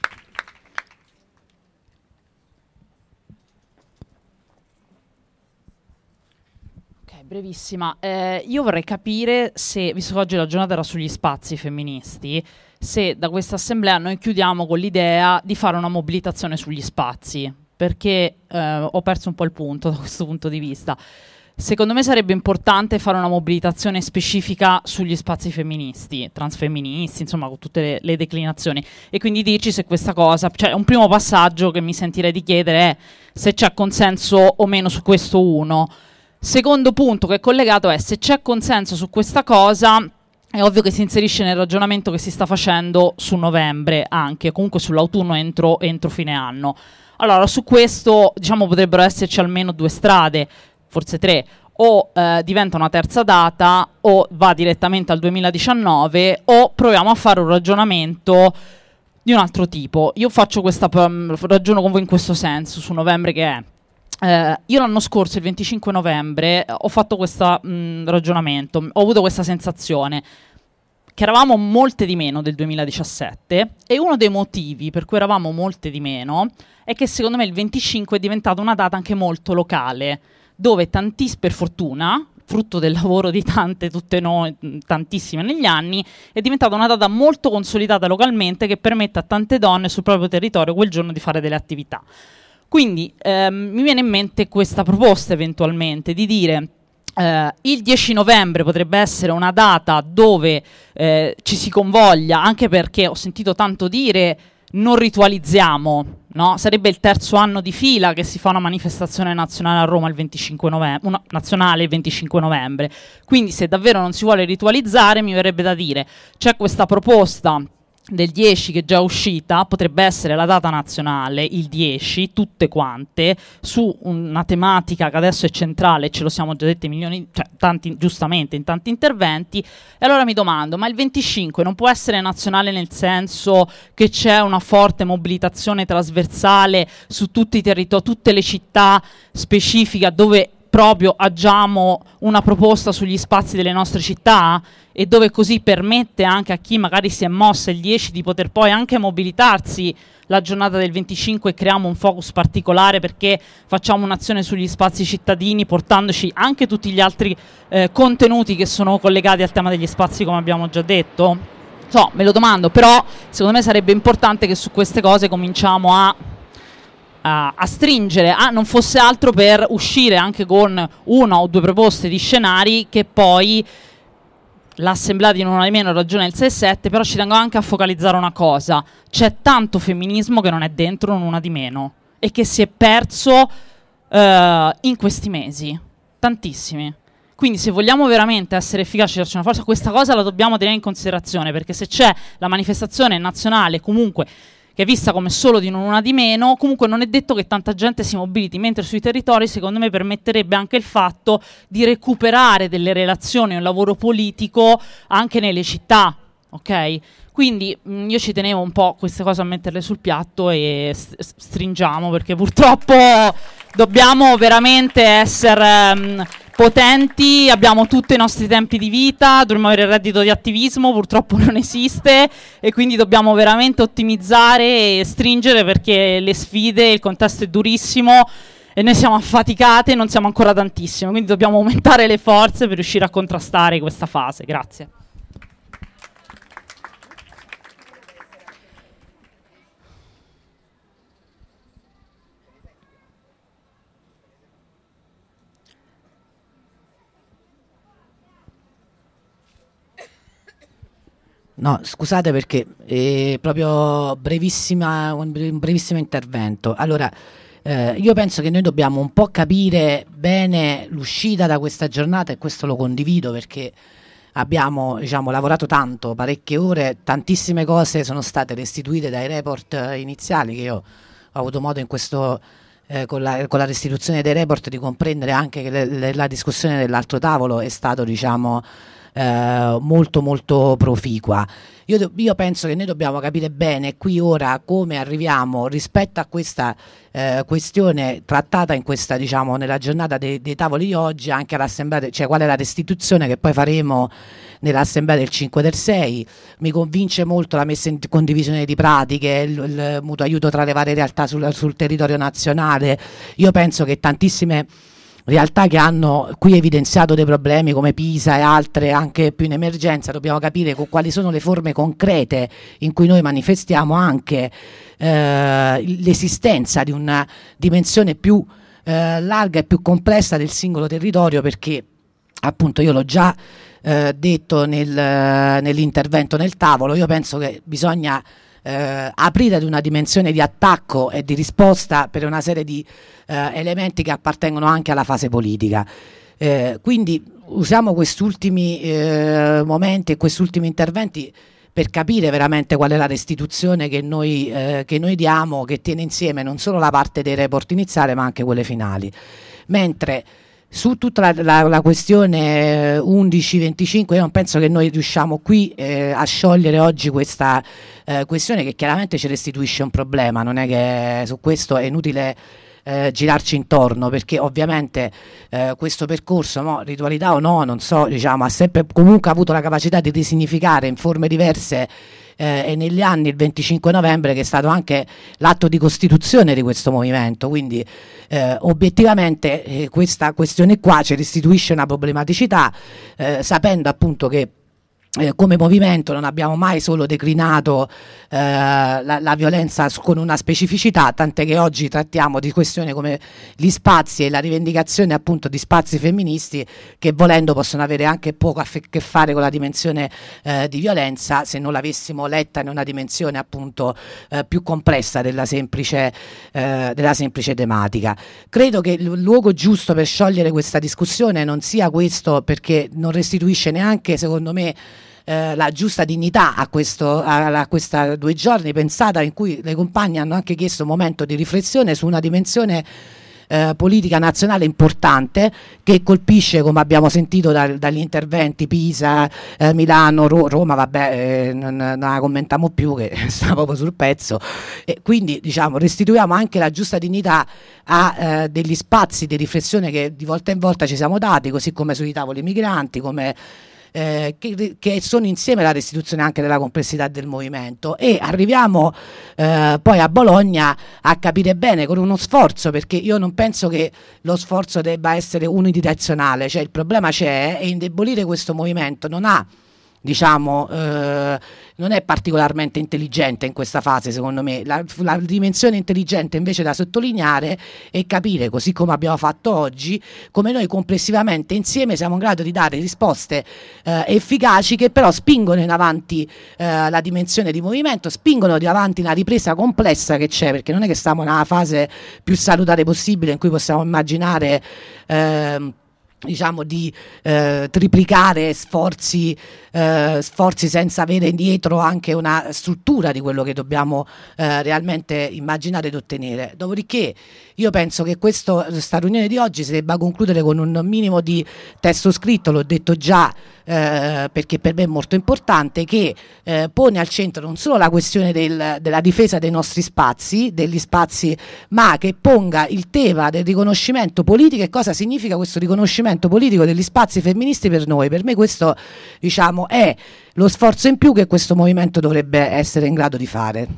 Brevissima, io vorrei capire se, visto che oggi la giornata era sugli spazi femministi, se da questa assemblea noi chiudiamo con l'idea di fare una mobilitazione sugli spazi, perché ho perso un po' il punto da questo punto di vista. Secondo me sarebbe importante fare una mobilitazione specifica sugli spazi femministi, transfemministi, insomma con tutte le declinazioni, e quindi dirci se questa cosa, cioè un primo passaggio che mi sentirei di chiedere è se c'è consenso o meno su questo uno. Secondo punto che è collegato è se c'è consenso su questa cosa, è ovvio che si inserisce nel ragionamento che si sta facendo su novembre, anche comunque sull'autunno entro fine anno. Allora su questo diciamo potrebbero esserci almeno due strade, forse tre, o diventa una terza data o va direttamente al 2019 o proviamo a fare un ragionamento di un altro tipo. Io faccio ragiono con voi in questo senso su novembre, che è io l'anno scorso, il 25 novembre, ho fatto questo ragionamento, ho avuto questa sensazione che eravamo molte di meno del 2017 e uno dei motivi per cui eravamo molte di meno è che secondo me il 25 è diventata una data anche molto locale, dove per fortuna, frutto del lavoro di tutte noi, tantissime negli anni, è diventata una data molto consolidata localmente che permette a tante donne sul proprio territorio quel giorno di fare delle attività. Quindi mi viene in mente questa proposta eventualmente di dire il 10 novembre potrebbe essere una data dove ci si convoglia, anche perché ho sentito tanto dire non ritualizziamo, no? Sarebbe il terzo anno di fila che si fa una manifestazione nazionale a Roma il 25 novembre, nazionale il 25 novembre, quindi se davvero non si vuole ritualizzare mi verrebbe da dire c'è questa proposta del 10 che è già uscita, potrebbe essere la data nazionale, il 10, tutte quante, su una tematica che adesso è centrale, ce lo siamo già detti milioni, cioè tanti, giustamente in tanti interventi, e allora mi domando, ma il 25 non può essere nazionale nel senso che c'è una forte mobilitazione trasversale su tutti i territori, tutte le città specifiche dove proprio agiamo una proposta sugli spazi delle nostre città e dove così permette anche a chi magari si è mossa il 10 di poter poi anche mobilitarsi la giornata del 25 e creiamo un focus particolare perché facciamo un'azione sugli spazi cittadini portandoci anche tutti gli altri contenuti che sono collegati al tema degli spazi, come abbiamo già detto. Me lo domando, però secondo me sarebbe importante che su queste cose cominciamo a a stringere, non fosse altro per uscire anche con 1 o 2 proposte di scenari che poi l'assemblea di Non Una Di Meno ragiona il 6-7, però ci tengo anche a focalizzare una cosa: c'è tanto femminismo che non è dentro Non Una Di Meno e che si è perso in questi mesi, tantissimi. Quindi se vogliamo veramente essere efficaci e darci una forza, questa cosa la dobbiamo tenere in considerazione, perché se c'è la manifestazione nazionale comunque che è vista come solo di Non Una Di Meno, comunque non è detto che tanta gente si mobiliti, mentre sui territori secondo me permetterebbe anche il fatto di recuperare delle relazioni e un lavoro politico anche nelle città, ok? Quindi io ci tenevo un po' queste cose a metterle sul piatto e stringiamo, perché purtroppo dobbiamo veramente essere potenti, abbiamo tutti i nostri tempi di vita, dovremmo avere il reddito di attivismo, purtroppo non esiste, e quindi dobbiamo veramente ottimizzare e stringere, perché le sfide, il contesto è durissimo e noi siamo affaticate e non siamo ancora tantissimo, quindi dobbiamo aumentare le forze per riuscire a contrastare questa fase. Grazie. No, scusate perché proprio un brevissimo intervento. Allora, io penso che noi dobbiamo un po' capire bene l'uscita da questa giornata, e questo lo condivido perché abbiamo, diciamo, lavorato tanto, parecchie ore, tantissime cose sono state restituite dai report iniziali che io ho avuto modo in questo con la restituzione dei report di comprendere anche che la discussione dell'altro tavolo è stato, diciamo, molto molto proficua. Io penso che noi dobbiamo capire bene qui ora come arriviamo rispetto a questa questione trattata in questa, diciamo, nella giornata dei tavoli di oggi, anche all'assemblea, cioè qual è la restituzione che poi faremo nell'assemblea del 5 del 6. Mi convince molto la messa in condivisione di pratiche, il mutuo aiuto tra le varie realtà sul territorio nazionale. Io penso che tantissime realtà che hanno qui evidenziato dei problemi come Pisa e altre anche più in emergenza, dobbiamo capire quali sono le forme concrete in cui noi manifestiamo anche l'esistenza di una dimensione più larga e più complessa del singolo territorio, perché appunto io l'ho già detto nell'intervento nel tavolo, io penso che bisogna aprire ad una dimensione di attacco e di risposta per una serie di elementi che appartengono anche alla fase politica. Quindi usiamo questi ultimi momenti e questi ultimi interventi per capire veramente qual è la restituzione che noi diamo, che tiene insieme non solo la parte dei report iniziali ma anche quelle finali. Mentre su tutta la questione 11-25 io non penso che noi riusciamo qui a sciogliere oggi questa questione, che chiaramente ci restituisce un problema, non è che su questo è inutile girarci intorno, perché ovviamente questo percorso, ritualità o no, non so, diciamo, ha sempre comunque avuto la capacità di risignificare in forme diverse e negli anni il 25 novembre, che è stato anche l'atto di costituzione di questo movimento, quindi obiettivamente questa questione qua ci restituisce una problematicità, sapendo appunto che come movimento non abbiamo mai solo declinato la violenza con una specificità, tant'è che oggi trattiamo di questioni come gli spazi e la rivendicazione appunto di spazi femministi, che volendo possono avere anche poco a che fare con la dimensione di violenza, se non l'avessimo letta in una dimensione appunto più complessa della semplice tematica. Credo che il luogo giusto per sciogliere questa discussione non sia questo, perché non restituisce neanche, secondo me, la giusta dignità a questa 2 giorni pensata, in cui le compagne hanno anche chiesto un momento di riflessione su una dimensione politica nazionale importante, che colpisce, come abbiamo sentito dagli interventi, Pisa, Milano, Roma, vabbè, non la commentiamo più, che sta proprio sul pezzo, e quindi, diciamo, restituiamo anche la giusta dignità a degli spazi di riflessione che di volta in volta ci siamo dati, così come sui tavoli migranti, come che sono insieme alla restituzione anche della complessità del movimento, e arriviamo poi a Bologna a capire bene, con uno sforzo, perché io non penso che lo sforzo debba essere unidirezionale, cioè il problema c'è, e indebolire questo movimento non ha diciamo, non è particolarmente intelligente in questa fase, secondo me. La dimensione intelligente invece da sottolineare è capire, così come abbiamo fatto oggi, come noi complessivamente insieme siamo in grado di dare risposte efficaci, che però spingono in avanti la dimensione di movimento, spingono in avanti la ripresa complessa che c'è, perché non è che stiamo nella fase più salutare possibile in cui possiamo immaginare diciamo di triplicare sforzi senza avere dietro anche una struttura di quello che dobbiamo realmente immaginare di ottenere. Dopodiché io penso che questa riunione di oggi si debba concludere con un minimo di testo scritto, l'ho detto già, perché per me è molto importante, che pone al centro non solo la questione della difesa dei nostri spazi, degli spazi, ma che ponga il tema del riconoscimento politico e cosa significa questo riconoscimento politico degli spazi femministi per noi. Per me questo, diciamo, è lo sforzo in più che questo movimento dovrebbe essere in grado di fare.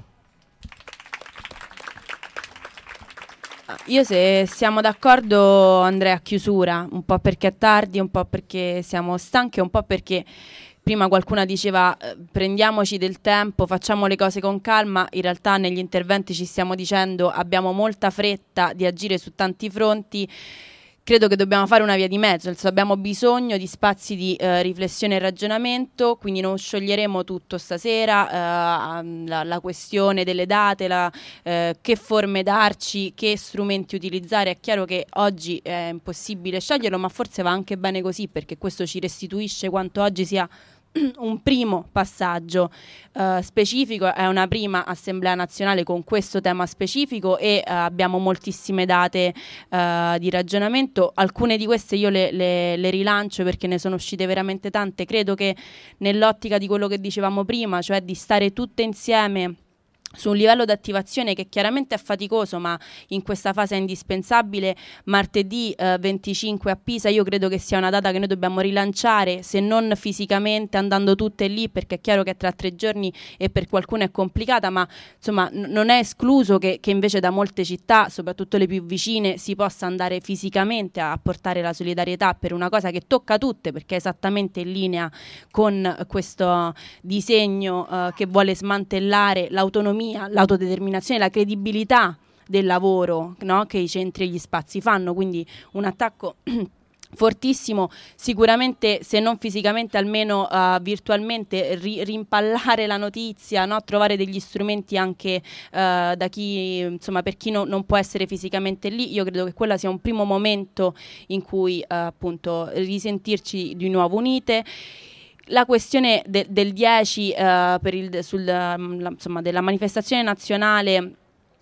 Io, se siamo d'accordo, andrei a chiusura, un po' perché è tardi, un po' perché siamo stanchi, un po' perché prima qualcuno diceva prendiamoci del tempo, facciamo le cose con calma. In realtà negli interventi ci stiamo dicendo abbiamo molta fretta di agire su tanti fronti. Credo che dobbiamo fare una via di mezzo, abbiamo bisogno di spazi di riflessione e ragionamento, quindi non scioglieremo tutto stasera, la questione delle date, che forme darci, che strumenti utilizzare. È chiaro che oggi è impossibile scioglierlo, ma forse va anche bene così, perché questo ci restituisce quanto oggi sia un primo passaggio specifico, è una prima assemblea nazionale con questo tema specifico e abbiamo moltissime date di ragionamento. Alcune di queste io le rilancio perché ne sono uscite veramente tante. Credo che nell'ottica di quello che dicevamo prima, cioè di stare tutte insieme su un livello di attivazione che chiaramente è faticoso, ma in questa fase è indispensabile, martedì 25 a Pisa, io credo che sia una data che noi dobbiamo rilanciare, se non fisicamente andando tutte lì, perché è chiaro che tra 3 giorni e per qualcuno è complicata, ma insomma non è escluso che invece da molte città, soprattutto le più vicine, si possa andare fisicamente a portare la solidarietà per una cosa che tocca tutte, perché è esattamente in linea con questo disegno che vuole smantellare l'autonomia, l'autodeterminazione, la credibilità del lavoro, no? Che i centri e gli spazi fanno, quindi un attacco fortissimo, sicuramente se non fisicamente almeno virtualmente rimpallare la notizia, no? Trovare degli strumenti anche da chi, insomma, per chi non può essere fisicamente lì. Io credo che quello sia un primo momento in cui appunto risentirci di nuovo unite. La questione del 10 insomma, della manifestazione nazionale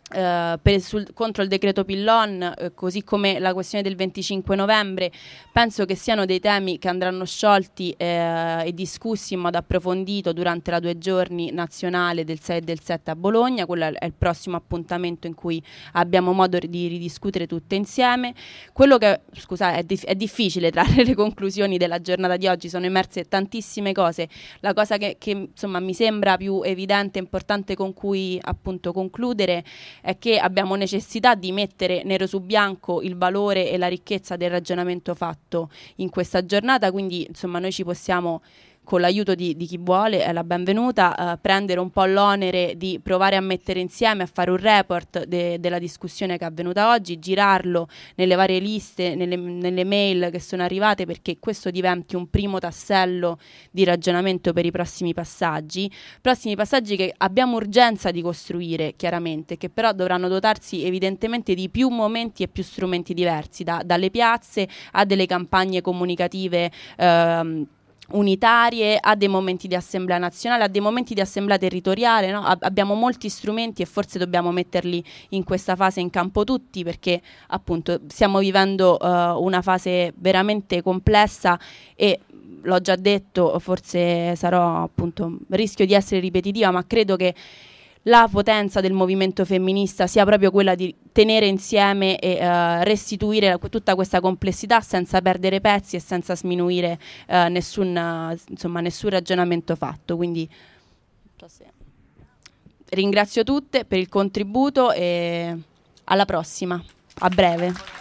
contro il decreto Pillon, così come la questione del 25 novembre, penso che siano dei temi che andranno sciolti e discussi in modo approfondito durante la 2 giorni nazionale del 6 e del 7 a Bologna. Quello è il prossimo appuntamento in cui abbiamo modo di ridiscutere tutte insieme. Quello che, scusate, è difficile trarre le conclusioni della giornata di oggi, sono emerse tantissime cose. La cosa che insomma mi sembra più evidente e importante con cui appunto concludere è che abbiamo necessità di mettere nero su bianco il valore e la ricchezza del ragionamento fatto in questa giornata, quindi insomma noi ci possiamo, con l'aiuto di chi vuole, è la benvenuta, prendere un po' l'onere di provare a mettere insieme, a fare un report della discussione che è avvenuta oggi, girarlo nelle varie liste, nelle mail che sono arrivate, perché questo diventi un primo tassello di ragionamento per i prossimi passaggi che abbiamo urgenza di costruire, chiaramente, che però dovranno dotarsi evidentemente di più momenti e più strumenti diversi, dalle piazze a delle campagne comunicative unitarie, a dei momenti di assemblea nazionale, a dei momenti di assemblea territoriale, no? Abbiamo molti strumenti e forse dobbiamo metterli in questa fase in campo tutti, perché appunto stiamo vivendo una fase veramente complessa e l'ho già detto, forse sarò appunto, rischio di essere ripetitiva, ma credo che la potenza del movimento femminista sia proprio quella di tenere insieme e restituire tutta questa complessità senza perdere pezzi e senza sminuire nessun ragionamento fatto. Quindi ringrazio tutte per il contributo e alla prossima, a breve.